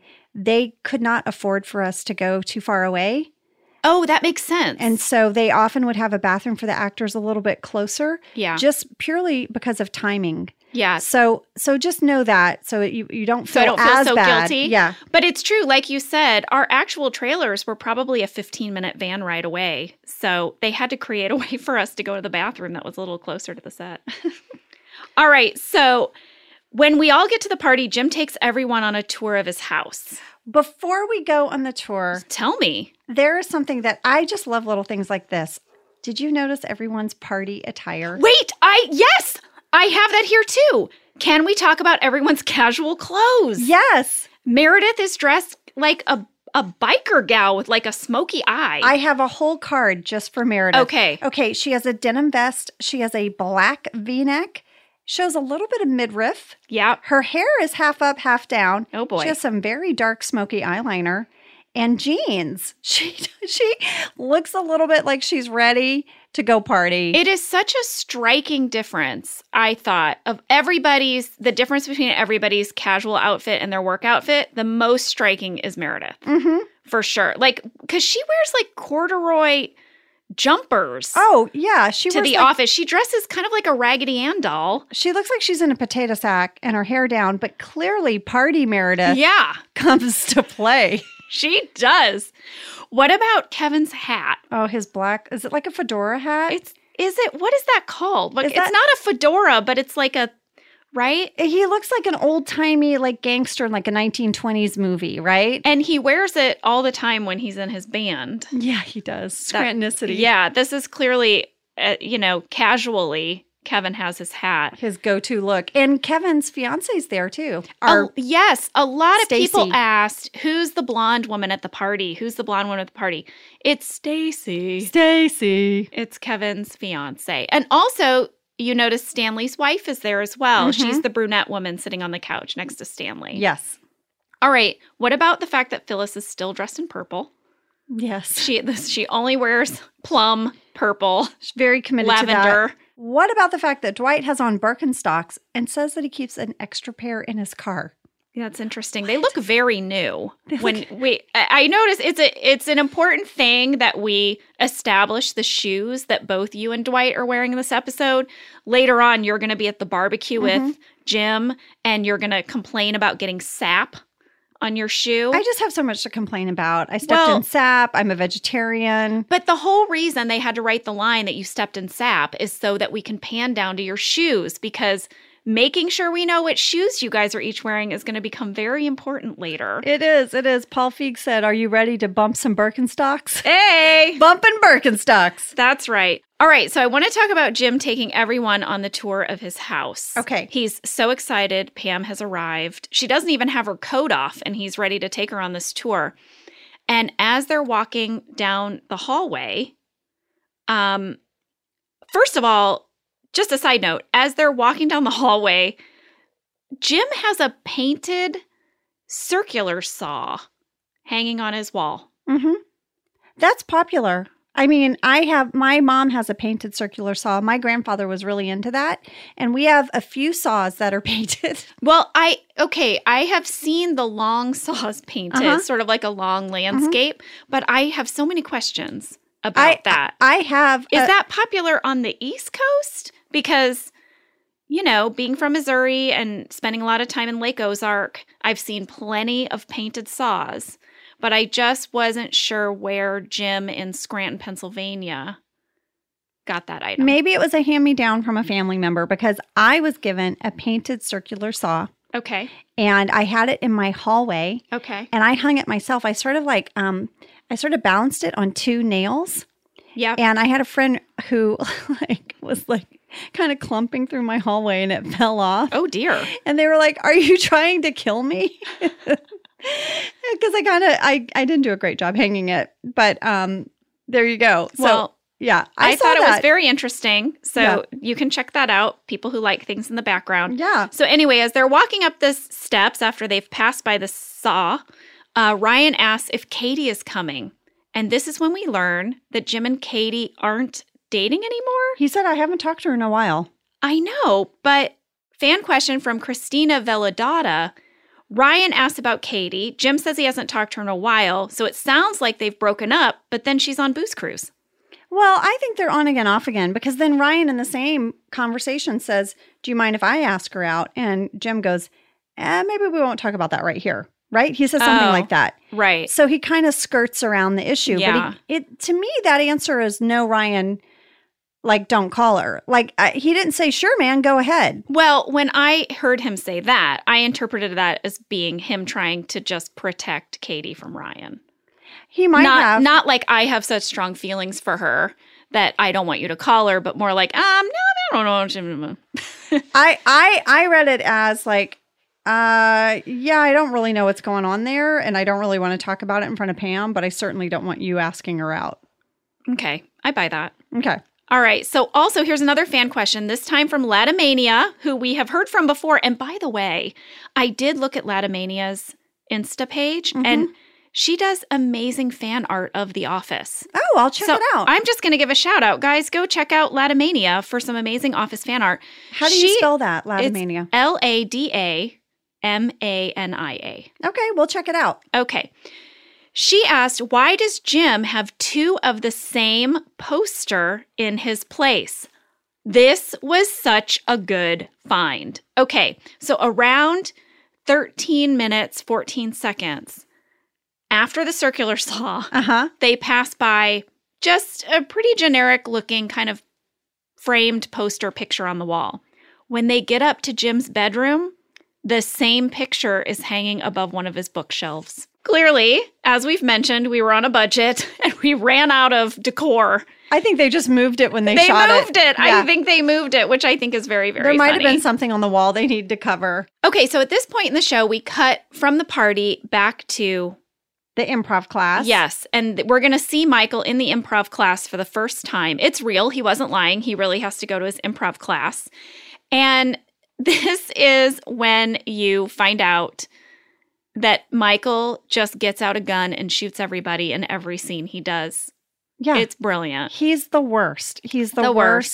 they could not afford for us to go too far away. Oh, that makes sense. And so they often would have a bathroom for the actors a little bit closer. Yeah. Just purely because of timing. yeah. So just know that so you don't feel So I don't feel as so bad. guilty. Yeah. But it's true. Like you said, our actual trailers were probably a 15-minute van ride away. So they had to create a way for us to go to the bathroom that was a little closer to the set. All right. So when we all get to the party, Jim takes everyone on a tour of his house. Before we go on the tour, Tell me. there is something that I just love little things like this. Did you notice everyone's party attire? Wait, yes, I have that here too. Can we talk about everyone's casual clothes? Yes. Meredith is dressed like a biker gal with like a smoky eye. I have a whole card just for Meredith. Okay. Okay. She has a denim vest. She has a black V-neck. Shows a little bit of midriff. Yeah. Her hair is half up, half down. Oh, boy. She has some very dark, smoky eyeliner and jeans. She looks a little bit like she's ready to go party. It is such a striking difference, I thought, of the difference between everybody's casual outfit and their work outfit. The most striking is Meredith. Mm-hmm. For sure. Like, because she wears like corduroy jumpers Oh, yeah. She to wears the office. She dresses kind of like a Raggedy Ann doll. She looks like she's in a potato sack and her hair down, but clearly Party Meredith Yeah, comes to play. she does. What about Kevin's hat? Oh, his black. Is it like a fedora hat? What is that called? Like, Is it's that- not a fedora, but it's like a, right? He looks like an old-timey like gangster in like a 1920s movie, right? And he wears it all the time when he's in his band. Yeah, he does. That- Scrantonicity. Yeah, this is clearly, casually, Kevin has his hat. His go-to look. And Kevin's fiance's there too. Yes, a lot of people Stacy. asked, who's the blonde woman at the party? Who's the blonde woman at the party? It's Stacy. Stacy. It's Kevin's fiance. And also, you notice Stanley's wife is there as well. Mhm. She's the brunette woman sitting on the couch next to Stanley. Yes. All right. What about the fact that Phyllis is still dressed in purple? Yes. She only wears plum, purple, She's very committed to that. lavender. What about the fact that Dwight has on Birkenstocks and says that he keeps an extra pair in his car? That's interesting. They look very new. I notice it's an important thing that we establish the shoes that both you and Dwight are wearing in this episode. Later on, you're going to be at the barbecue with Jim, and you're going to complain about getting sap on your shoe. I just have so much to complain about. I stepped in sap. I'm a vegetarian. But the whole reason they had to write the line that you stepped in sap is so that we can pan down to your shoes, because making sure we know which shoes you guys are each wearing is going to become very important later. It is. It is. Paul Feig said, "Are you ready to bump some Birkenstocks?" Hey! Bumping Birkenstocks. That's right. All right, so I want to talk about Jim taking everyone on the tour of his house. Okay. He's so excited. Pam has arrived. She doesn't even have her coat off, and he's ready to take her on this tour. And as they're walking down the hallway, first of all, just a side note, as they're walking down the hallway, Jim has a painted circular saw hanging on his wall. Mm-hmm. That's popular. I mean, my mom has a painted circular saw. My grandfather was really into that. And we have a few saws that are painted. Well, I have seen the long saws painted, sort of like a long landscape, but I have so many questions about that. Is that popular on the East Coast? Because, being from Missouri and spending a lot of time in Lake Ozark, I've seen plenty of painted saws. But I just wasn't sure where Jim in Scranton, Pennsylvania got that item. Maybe it was a hand-me-down from a family member, because I was given a painted circular saw. Okay. And I had it in my hallway. Okay. And I hung it myself. I sort of balanced it on two nails. Yeah. And I had a friend who was kind of clumping through my hallway, and it fell off. Oh, dear. And they were like, "Are you trying to kill me?" Because I didn't do a great job hanging it, but there you go. So, well, yeah, I thought it was very interesting. So you can check that out. People who like things in the background. Yeah. So anyway, as they're walking up the steps after they've passed by the saw, Ryan asks if Katie is coming, and this is when we learn that Jim and Katie aren't dating anymore. He said, "I haven't talked to her in a while." I know, but fan question from Christina Velladata. Ryan asks about Katie. Jim says he hasn't talked to her in a while, so it sounds like they've broken up, but then she's on Booze Cruise. Well, I think they're on again, off again, because then Ryan in the same conversation says, "Do you mind if I ask her out?" And Jim goes, "Maybe we won't talk about that right here." Right? He says something like that. Right. So he kind of skirts around the issue. Yeah. But to me, that answer is no, Ryan, don't call her. He didn't say, "Sure, man, go ahead." Well, when I heard him say that, I interpreted that as being him trying to just protect Katie from Ryan. He might have. Not like I have such strong feelings for her that I don't want you to call her, but more like, no, I don't know. I read it as I don't really know what's going on there, and I don't really want to talk about it in front of Pam, but I certainly don't want you asking her out. Okay, I buy that. Okay. All right, so also here's another fan question, this time from Latamania, who we have heard from before. And by the way, I did look at Latamania's Insta page, and she does amazing fan art of The Office. Oh, I'll check it out. I'm just going to give a shout out. Guys, go check out Latamania for some amazing Office fan art. How do you spell that, Latamania? Ladamania. Okay, we'll check it out. Okay. She asked, why does Jim have two of the same poster in his place? This was such a good find. Okay, so around 13 minutes, 14 seconds after the circular saw, they pass by just a pretty generic looking kind of framed poster picture on the wall. When they get up to Jim's bedroom, the same picture is hanging above one of his bookshelves. Clearly, as we've mentioned, we were on a budget and we ran out of decor. I think they just moved it when they shot it. They moved it. Yeah. I think they moved it, which I think is very, very funny. There might have been something on the wall they need to cover. Okay, so at this point in the show, we cut from the party back to the improv class. Yes, and we're going to see Michael in the improv class for the first time. It's real. He wasn't lying. He really has to go to his improv class. And this is when you find out that Michael just gets out a gun and shoots everybody in every scene he does. Yeah. It's brilliant. He's the worst. He's the worst.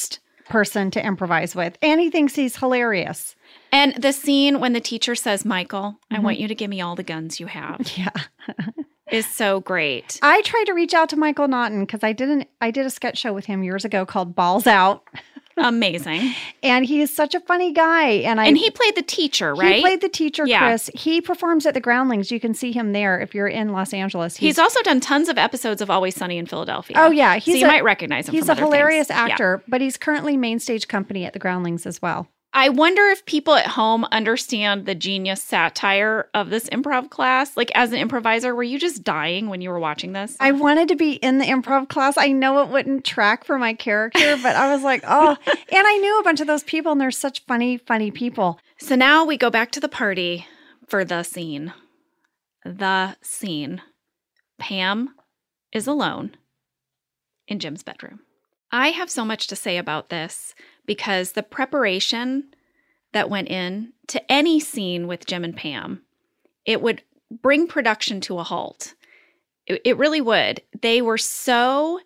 person to improvise with. And he thinks he's hilarious. And the scene when the teacher says, Michael, I want you to give me all the guns you have. Yeah. Is so great. I tried to reach out to Michael Naughton because I did a sketch show with him years ago called Balls Out. Amazing. And he is such a funny guy. And he played the teacher, right? He played the teacher, Yeah. Chris. He performs at the Groundlings. You can see him there if you're in Los Angeles. He's also done tons of episodes of Always Sunny in Philadelphia. Oh, yeah. So you might recognize him He's from a other hilarious things. Yeah. actor, but he's currently main stage company at the Groundlings as well. I wonder if people at home understand the genius satire of this improv class. Like, as an improviser, were you just dying when you were watching this? I wanted to be in the improv class. I know it wouldn't track for my character, but I was like, oh. And I knew a bunch of those people, and they're such funny, funny people. So now we go back to the party for the scene. The scene. Pam is alone in Jim's bedroom. I have so much to say about this because the preparation that went in to any scene with Jim and Pam, it would bring production to a halt. It really would. They were so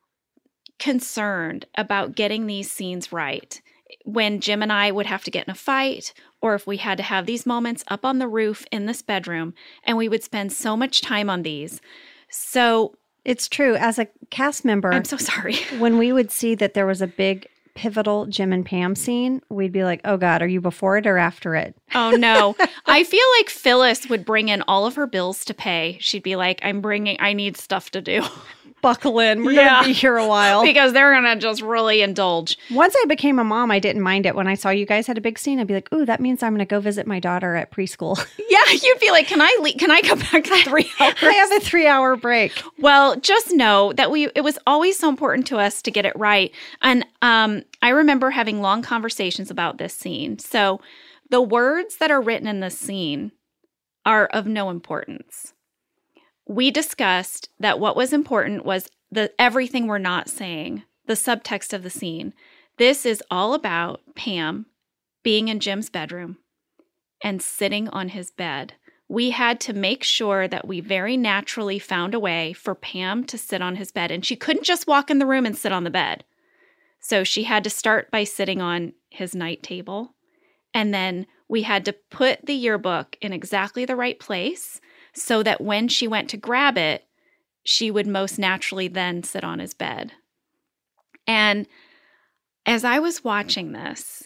concerned about getting these scenes right. When Jim and I would have to get in a fight, or if we had to have these moments up on the roof in this bedroom, and we would spend so much time on these. So it's true. As a cast member, I'm so sorry. When we would see that there was a big pivotal Jim and Pam scene, we'd be like, oh God, are you before it or after it? Oh no. I feel like Phyllis would bring in all of her bills to pay. She'd be like, I need stuff to do. Buckle in. We're going to be here a while. Because they're going to just really indulge. Once I became a mom, I didn't mind it. When I saw you guys had a big scene, I'd be like, ooh, that means I'm going to go visit my daughter at preschool. Yeah, you'd be like, can I come back in 3 hours? I have a 3-hour break. Well, just know that it was always so important to us to get it right. And I remember having long conversations about this scene. So the words that are written in this scene are of no importance. We discussed that what was important was everything we're not saying, the subtext of the scene. This is all about Pam being in Jim's bedroom and sitting on his bed. We had to make sure that we very naturally found a way for Pam to sit on his bed. And she couldn't just walk in the room and sit on the bed. So she had to start by sitting on his night table. And then we had to put the yearbook in exactly the right place so that when she went to grab it, she would most naturally then sit on his bed. And as I was watching this,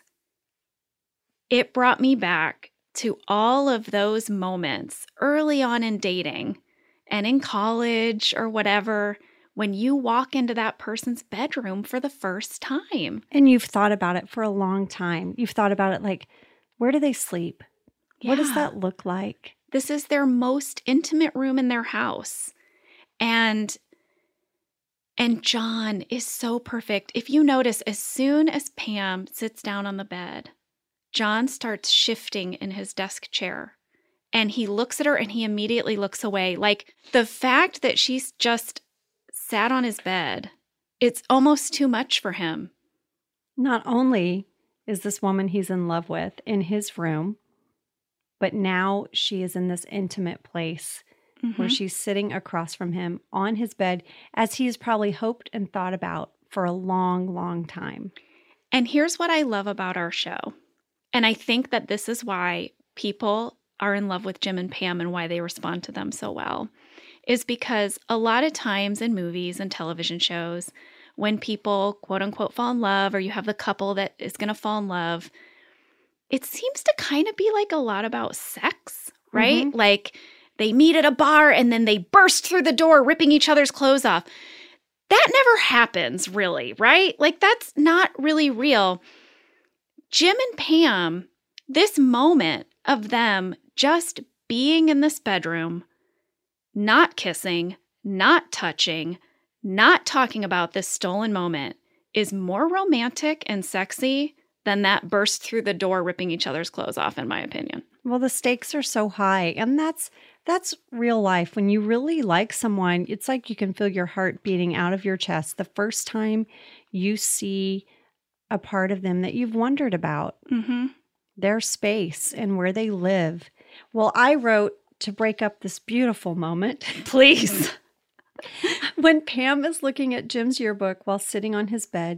it brought me back to all of those moments early on in dating and in college or whatever, when you walk into that person's bedroom for the first time. And you've thought about it for a long time. You've thought about it like, where do they sleep? Yeah. What does that look like? This is their most intimate room in their house. And John is so perfect. If you notice, as soon as Pam sits down on the bed, John starts shifting in his desk chair. And he looks at her and he immediately looks away. Like, the fact that she's just sat on his bed, it's almost too much for him. Not only is this woman he's in love with in his room, but now she is in this intimate place where she's sitting across from him on his bed, as he's probably hoped and thought about for a long, long time. And here's what I love about our show. And I think that this is why people are in love with Jim and Pam and why they respond to them so well, is because a lot of times in movies and television shows, when people quote unquote fall in love, or you have the couple that is going to fall in love, it seems to kind of be like a lot about sex, right? Mm-hmm. Like, they meet at a bar and then they burst through the door, ripping each other's clothes off. That never happens, really, right? Like, that's not really real. Jim and Pam, this moment of them just being in this bedroom, not kissing, not touching, not talking about this stolen moment, is more romantic and sexy than that burst through the door, ripping each other's clothes off, in my opinion. Well, the stakes are so high, and that's real life. When you really like someone, it's like you can feel your heart beating out of your chest the first time you see a part of them that you've wondered about, their space and where they live. Well, I wrote, to break up this beautiful moment, please, when Pam is looking at Jim's yearbook while sitting on his bed,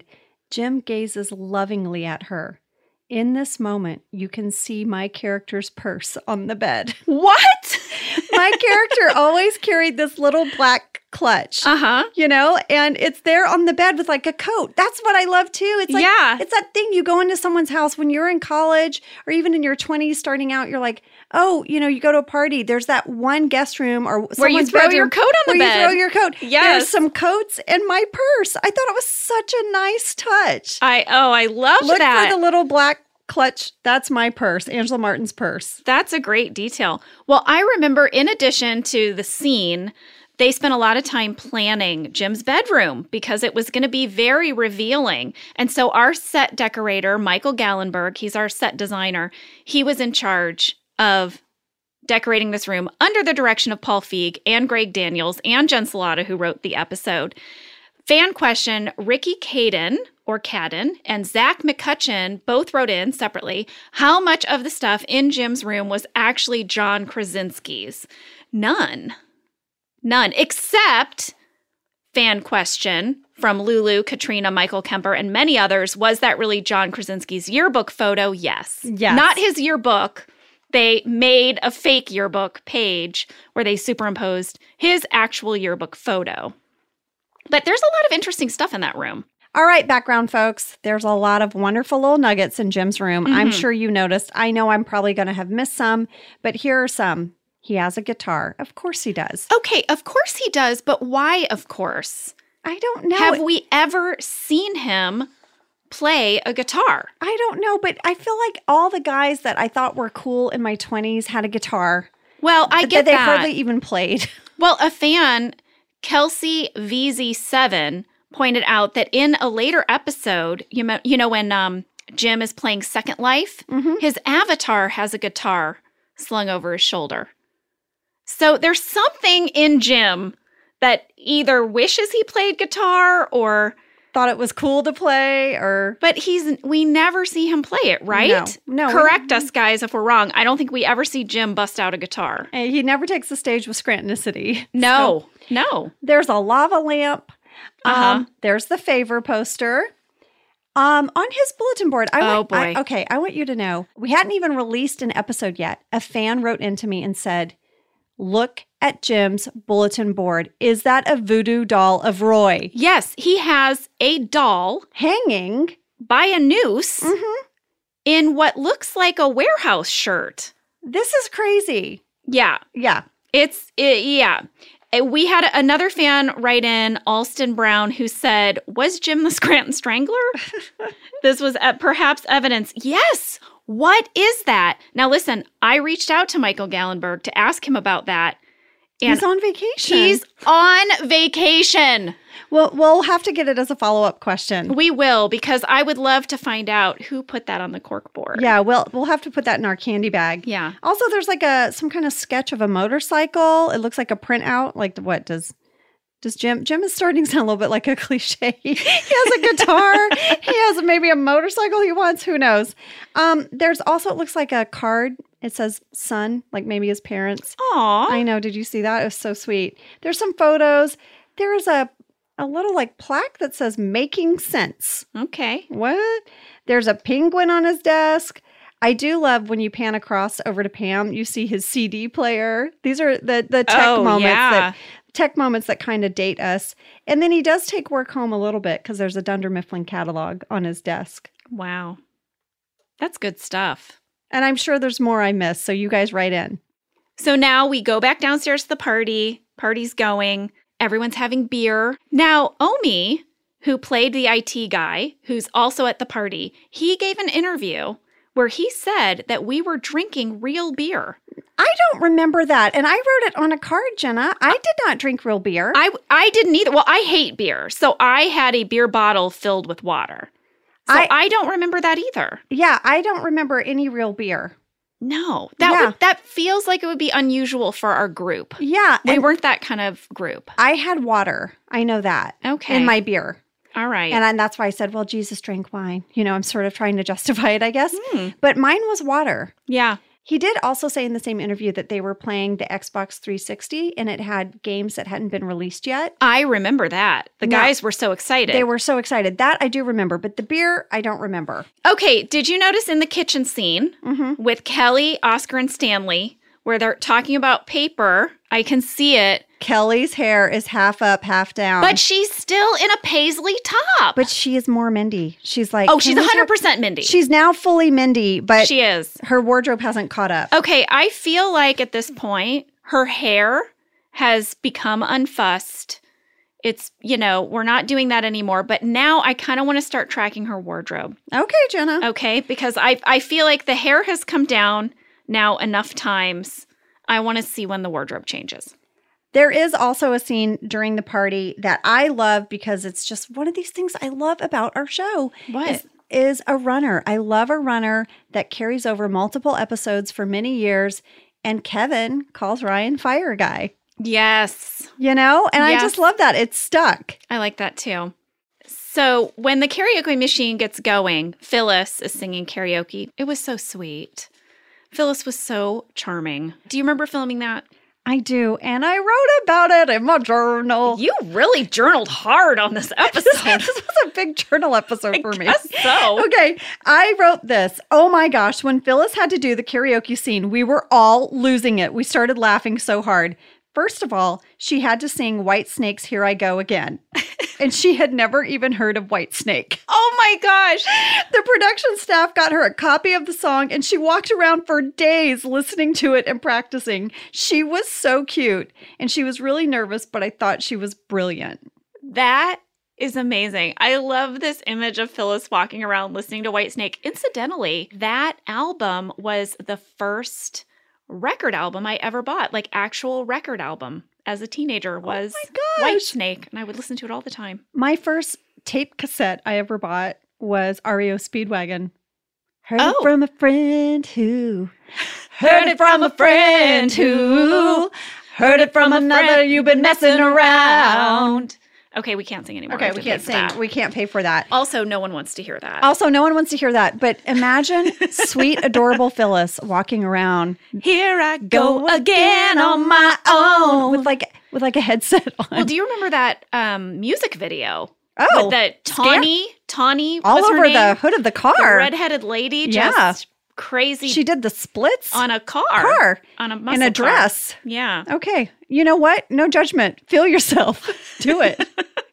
Jim gazes lovingly at her. In this moment, you can see my character's purse on the bed. What? My character always carried this little black clutch, you know, and it's there on the bed with like a coat. That's what I love too. It's like, it's that thing you go into someone's house when you're in college or even in your 20s starting out, you're like, oh, you know, you go to a party, there's that one guest room or where you throw your coat on the bed. You throw your coat. Yes. There's some coats in my purse. I thought it was such a nice touch. I love Look that. Look for the little black clutch. That's my purse, Angela Martin's purse. That's a great detail. Well, I remember in addition to the scene, they spent a lot of time planning Jim's bedroom because it was going to be very revealing. And so our set decorator, Michael Gallenberg, he's our set designer, he was in charge of decorating this room under the direction of Paul Feig and Greg Daniels and Jen Salata, who wrote the episode. Fan question, Ricky Cadden and Zach McCutcheon both wrote in separately how much of the stuff in Jim's room was actually John Krasinski's. None, except fan question from Lulu, Katrina, Michael Kemper, and many others. Was that really John Krasinski's yearbook photo? Yes. Not his yearbook. They made a fake yearbook page where they superimposed his actual yearbook photo. But there's a lot of interesting stuff in that room. All right, background folks, there's a lot of wonderful little nuggets in Jim's room. I'm sure you noticed. I know I'm probably going to have missed some, but here are some. He has a guitar. Of course he does. Okay, of course he does, but why of course? I don't know. Have we ever seen him play a guitar? I don't know, but I feel like all the guys that I thought were cool in my 20s had a guitar. Well, I get that. They hardly even played. Well, a fan, Kelsey VZ7, pointed out that in a later episode, you know when Jim is playing Second Life, his avatar has a guitar slung over his shoulder. So there's something in Jim that either wishes he played guitar or thought it was cool to play, but we never see him play it, right? No. Correct us, guys, if we're wrong. I don't think we ever see Jim bust out a guitar. He never takes the stage with Scrantonicity. No. There's a lava lamp. There's the favor poster. On his bulletin board. I want you to know, we hadn't even released an episode yet. A fan wrote into me and said, look at Jim's bulletin board. Is that a voodoo doll of Roy? Yes, he has a doll hanging by a noose in what looks like a warehouse shirt. This is crazy. Yeah. We had another fan write in, Alston Brown, who said, was Jim the Scranton Strangler? This was perhaps evidence. Yes. What is that? Now, listen, I reached out to Michael Gallenberg to ask him about that. And he's on vacation. He's on vacation. Well, we'll have to get it as a follow-up question. We will, because I would love to find out who put that on the cork board. Yeah, we'll have to put that in our candy bag. Yeah. Also, there's like some kind of sketch of a motorcycle. It looks like a printout. Like what does Jim is starting to sound a little bit like a cliche. He has a guitar. He has maybe a motorcycle he wants. Who knows? There's also, it looks like a card. It says son, like maybe his parents. Aw. I know. Did you see that? It was so sweet. There's some photos. There is a little like plaque that says making sense. Okay. What? There's a penguin on his desk. I do love when you pan across over to Pam, you see his CD player. These are the tech moments. Yeah. Tech moments that kind of date us. And then he does take work home a little bit because there's a Dunder Mifflin catalog on his desk. Wow. That's good stuff. And I'm sure there's more I missed, so you guys write in. So now we go back downstairs to the party. Party's going. Everyone's having beer. Now, Omi, who played the IT guy, who's also at the party, he gave an interview where he said that we were drinking real beer. I don't remember that. And I wrote it on a card, Jenna. I did not drink real beer. I didn't either. Well, I hate beer. So I had a beer bottle filled with water. So I don't remember that either. Yeah, I don't remember any real beer. No. That feels like it would be unusual for our group. Yeah. We weren't that kind of group. I had water. I know that. Okay. In my beer. All right. And that's why I said, well, Jesus drank wine. I'm sort of trying to justify it, I guess. But mine was water. Yeah. He did also say in the same interview that they were playing the Xbox 360 and it had games that hadn't been released yet. I remember that. The guys were so excited. They were so excited. That I do remember, but the beer, I don't remember. Okay, did you notice in the kitchen scene with Kelly, Oscar, and Stanley, where they're talking about paper, I can see it. Kelly's hair is half up, half down. But she's still in a paisley top. But she is more Mindy. She's like... Oh, she's 100% Mindy. She's now fully Mindy, but she is. Her wardrobe hasn't caught up. Okay, I feel like at this point, her hair has become unfussed. It's, we're not doing that anymore. But now I kind of want to start tracking her wardrobe. Okay, Jenna. Okay, because I feel like the hair has come down now enough times. I want to see when the wardrobe changes. There is also a scene during the party that I love because it's just one of these things I love about our show. What? Is a runner. I love a runner that carries over multiple episodes for many years. And Kevin calls Ryan Fire Guy. Yes. And I just love that. It's stuck. I like that too. So when the karaoke machine gets going, Phyllis is singing karaoke. It was so sweet. Phyllis was so charming. Do you remember filming that? I do, and I wrote about it in my journal. You really journaled hard on this episode. This was a big journal episode for me. I guess so. Okay, I wrote this. Oh my gosh, when Phyllis had to do the karaoke scene, we were all losing it. We started laughing so hard. First of all, she had to sing Whitesnake's Here I Go Again. And she had never even heard of Whitesnake. Oh my gosh. The production staff got her a copy of the song and she walked around for days listening to it and practicing. She was so cute and she was really nervous, but I thought she was brilliant. That is amazing. I love this image of Phyllis walking around listening to Whitesnake. Incidentally, that album was the first record album I ever bought, like actual record album as a teenager was Whitesnake, and I would listen to it all the time. My first tape cassette I ever bought was REO Speedwagon. Heard it from a friend who heard it from a friend who heard it from another. You've been messing around. Okay, we can't sing anymore. Okay, we can't sing. We can't pay for that. Also, no one wants to hear that. But imagine sweet, adorable Phyllis walking around. Here I go again on my own. With like a headset on. Well, do you remember that music video? Oh. With the Tawny all was her over name? the hood of the car. The redheaded lady just crazy. She did the splits. On a car. On a muscle in a dress. Car. Yeah. Okay. You know what? No judgment. Feel yourself. Do it.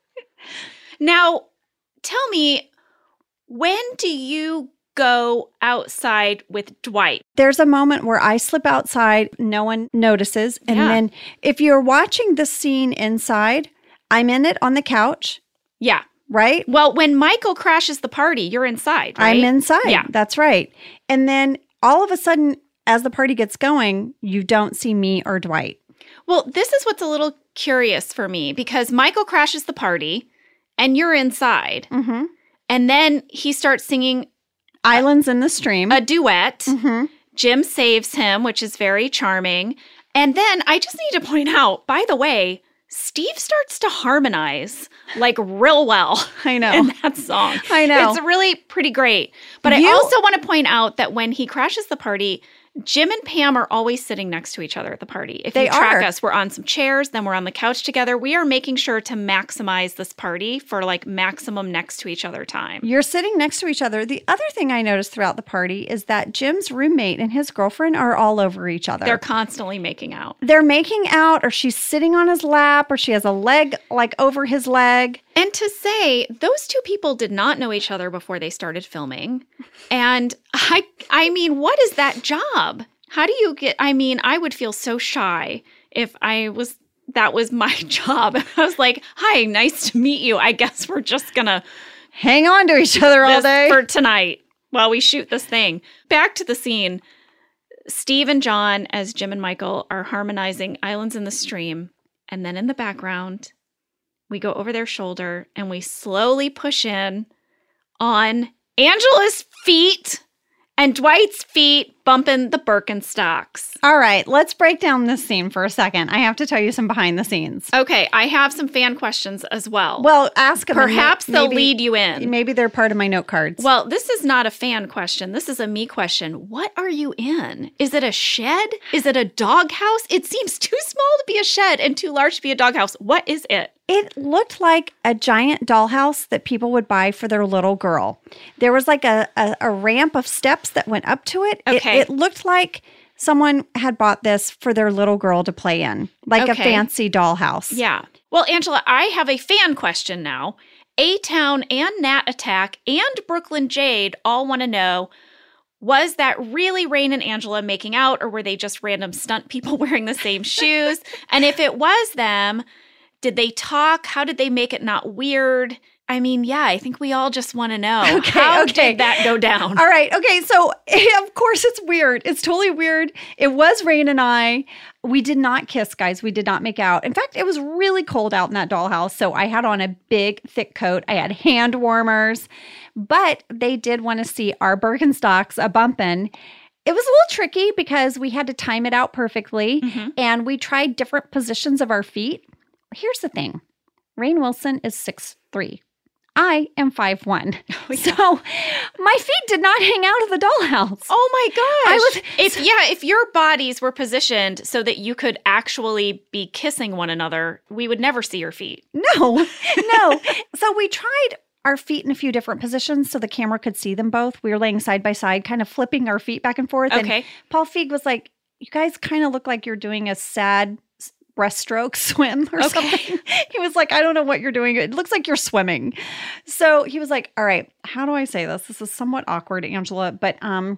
Now, tell me, when do you go outside with Dwight? There's a moment where I slip outside, no one notices. And then if you're watching the scene inside, I'm in it on the couch. Yeah. Right? Well, when Michael crashes the party, you're inside, right? I'm inside. Yeah. That's right. And then all of a sudden, as the party gets going, you don't see me or Dwight. Well, this is what's a little curious for me because Michael crashes the party and you're inside. Mm-hmm. And then he starts singing Islands in the Stream. A duet. Mm-hmm. Jim saves him, which is very charming. And then I just need to point out, by the way, Steve starts to harmonize like real well. I know. In that song. I know. It's really pretty great. But I also want to point out that when he crashes the party, Jim and Pam are always sitting next to each other at the party. If you track us, we're on some chairs, then we're on the couch together. We are making sure to maximize this party for like maximum next to each other time. You're sitting next to each other. The other thing I noticed throughout the party is that Jim's roommate and his girlfriend are all over each other. They're constantly making out. They're making out, or she's sitting on his lap, or she has a leg like over his leg. And to say, those two people did not know each other before they started filming. And I mean, what is that job? How do you get, I would feel so shy if that was my job. I was like, hi, nice to meet you. I guess we're just going to hang on to each other all day for tonight while we shoot this thing. Back to the scene. Steve and John, as Jim and Michael, are harmonizing Islands in the Stream. And then in the background, we go over their shoulder and we slowly push in on Angela's feet And Dwight's feet bumping the Birkenstocks. All right, let's break down this scene for a second. I have to tell you some behind the scenes. Okay, I have some fan questions as well. Well, ask them. Perhaps they'll lead you in. Maybe they're part of my note cards. Well, this is not a fan question. This is a me question. What are you in? Is it a shed? Is it a doghouse? It seems too small to be a shed and too large to be a doghouse. What is it? It looked like a giant dollhouse that people would buy for their little girl. There was like a ramp of steps that went up to it. Okay. It looked like someone had bought this for their little girl to play in, like a fancy dollhouse. Yeah. Well, Angela, I have a fan question now. A-Town and Nat Attack and Brooklyn Jade all want to know, was that really Rain and Angela making out, or were they just random stunt people wearing the same shoes? And if it was them, did they talk? How did they make it not weird? I mean, yeah, I think we all just want to know. How did that go down? All right. Okay. So, of course, it's weird. It's totally weird. It was Rain and I. We did not kiss, guys. We did not make out. In fact, it was really cold out in that dollhouse. So I had on a big, thick coat. I had hand warmers. But they did want to see our Birkenstocks a-bumpin'. It was a little tricky because we had to time it out perfectly. Mm-hmm. And we tried different positions of our feet. Here's the thing. Rainn Wilson is 6'3". I am 5'1". So my feet did not hang out of the dollhouse. Oh my gosh. If your bodies were positioned so that you could actually be kissing one another, we would never see your feet. No. So we tried our feet in a few different positions so the camera could see them both. We were laying side by side, kind of flipping our feet back and forth. Okay. And Paul Feig was like, you guys kind of look like you're doing a sad breaststroke swim or something. He was like, I don't know what you're doing. It looks like you're swimming. So he was like, all right, how do I say this? This is somewhat awkward, Angela, but I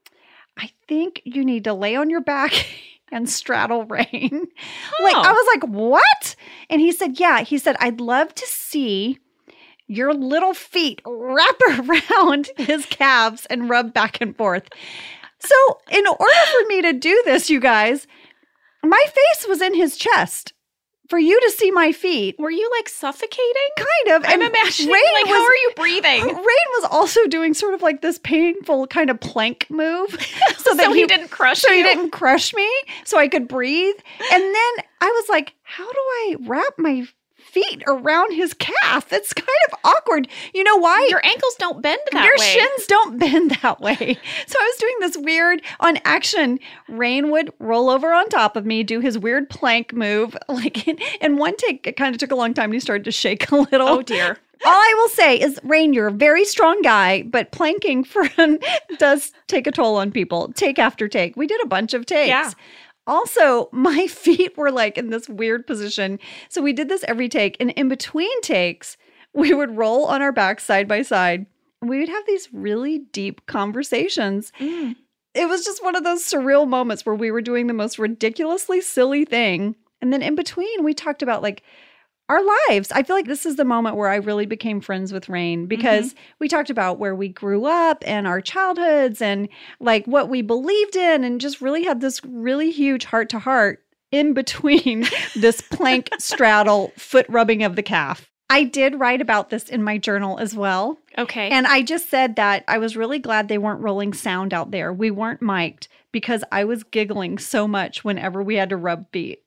think you need to lay on your back and straddle Rain. Like, I was like, what? And he said, yeah. He said, I'd love to see your little feet wrap around his calves and rub back and forth. So in order for me to do this, you guys, my face was in his chest for you to see my feet. Were you like suffocating? Kind of. I'm imagining, like, how are you breathing? Rain was also doing sort of like this painful kind of plank move. So he didn't crush you? So he didn't crush me, so I could breathe. And then I was like, how do I wrap my feet around his calf? It's kind of awkward. You know why? Your ankles don't bend that way. Your shins don't bend that way. So I was doing this weird, on action, Rain would roll over on top of me, do his weird plank move. Like in one take, it kind of took a long time and he started to shake a little. Oh, dear. All I will say is, Rain, you're a very strong guy, but planking does take a toll on people, take after take. We did a bunch of takes. Yeah. Also, my feet were like in this weird position. So we did this every take. And in between takes, we would roll on our backs side by side. And we would have these really deep conversations. Mm. It was just one of those surreal moments where we were doing the most ridiculously silly thing. And then in between, we talked about like our lives. I feel like this is the moment where I really became friends with Rain because we talked about where we grew up and our childhoods and like what we believed in and just really had this really huge heart to heart in between this plank straddle foot rubbing of the calf. I did write about this in my journal as well. Okay. And I just said that I was really glad they weren't rolling sound out there. We weren't mic'd because I was giggling so much whenever we had to rub feet.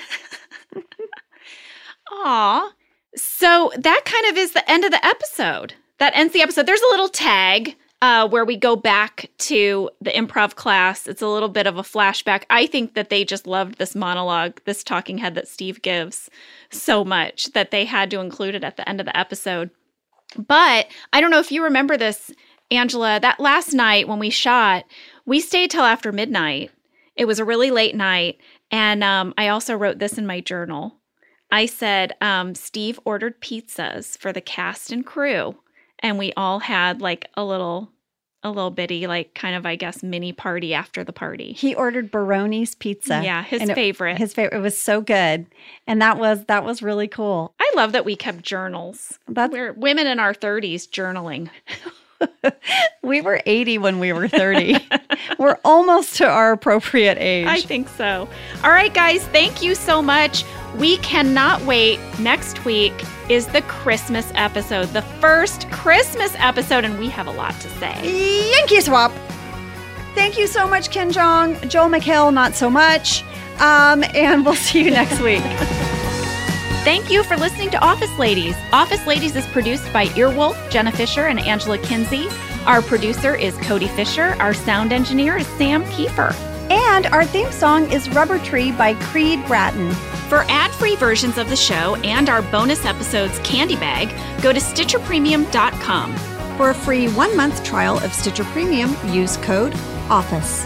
Aw. So that kind of is the end of the episode. That ends the episode. There's a little tag where we go back to the improv class. It's a little bit of a flashback. I think that they just loved this monologue, this talking head that Steve gives so much that they had to include it at the end of the episode. But I don't know if you remember this, Angela, that last night when we shot, we stayed till after midnight. It was a really late night. And I also wrote this in my journal. I said, Steve ordered pizzas for the cast and crew. And we all had like a little bitty, like kind of, I guess, mini party after the party. He ordered Baroni's pizza. Yeah, his favorite. His favorite. It was so good. And that was really cool. I love that we kept journals. We're women in our 30s journaling. We were 80 when we were 30. We're almost to our appropriate age. I think so. All right, guys, thank you so much. We cannot wait. Next week is the Christmas episode, the first Christmas episode, and we have a lot to say. Yankee Swap. Thank you so much, Ken Jeong. Joel McHale, not so much. And we'll see you next week. Thank you for listening to Office Ladies. Office Ladies is produced by Earwolf, Jenna Fisher, and Angela Kinsey. Our producer is Cody Fisher. Our sound engineer is Sam Kiefer. And our theme song is Rubber Tree by Creed Bratton. For ad-free versions of the show and our bonus episodes candy bag, go to StitcherPremium.com. For a free 1-month trial of Stitcher Premium, use code OFFICE.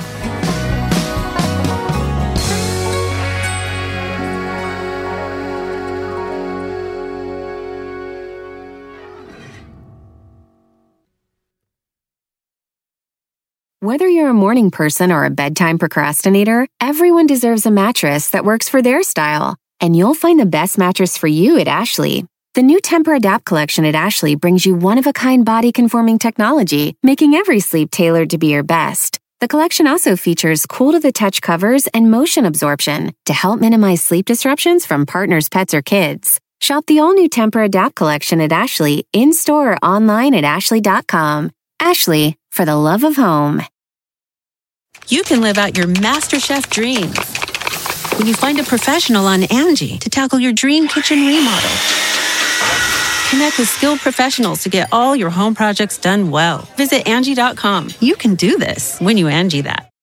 Whether you're a morning person or a bedtime procrastinator, everyone deserves a mattress that works for their style. And you'll find the best mattress for you at Ashley. The new Tempur-Adapt collection at Ashley brings you one-of-a-kind body-conforming technology, making every sleep tailored to be your best. The collection also features cool-to-the-touch covers and motion absorption to help minimize sleep disruptions from partners, pets, or kids. Shop the all-new Tempur-Adapt collection at Ashley, in-store or online at ashley.com. Ashley, for the love of home. You can live out your MasterChef dreams when you find a professional on Angie to tackle your dream kitchen remodel. Connect with skilled professionals to get all your home projects done well. Visit Angie.com. You can do this when you Angie that.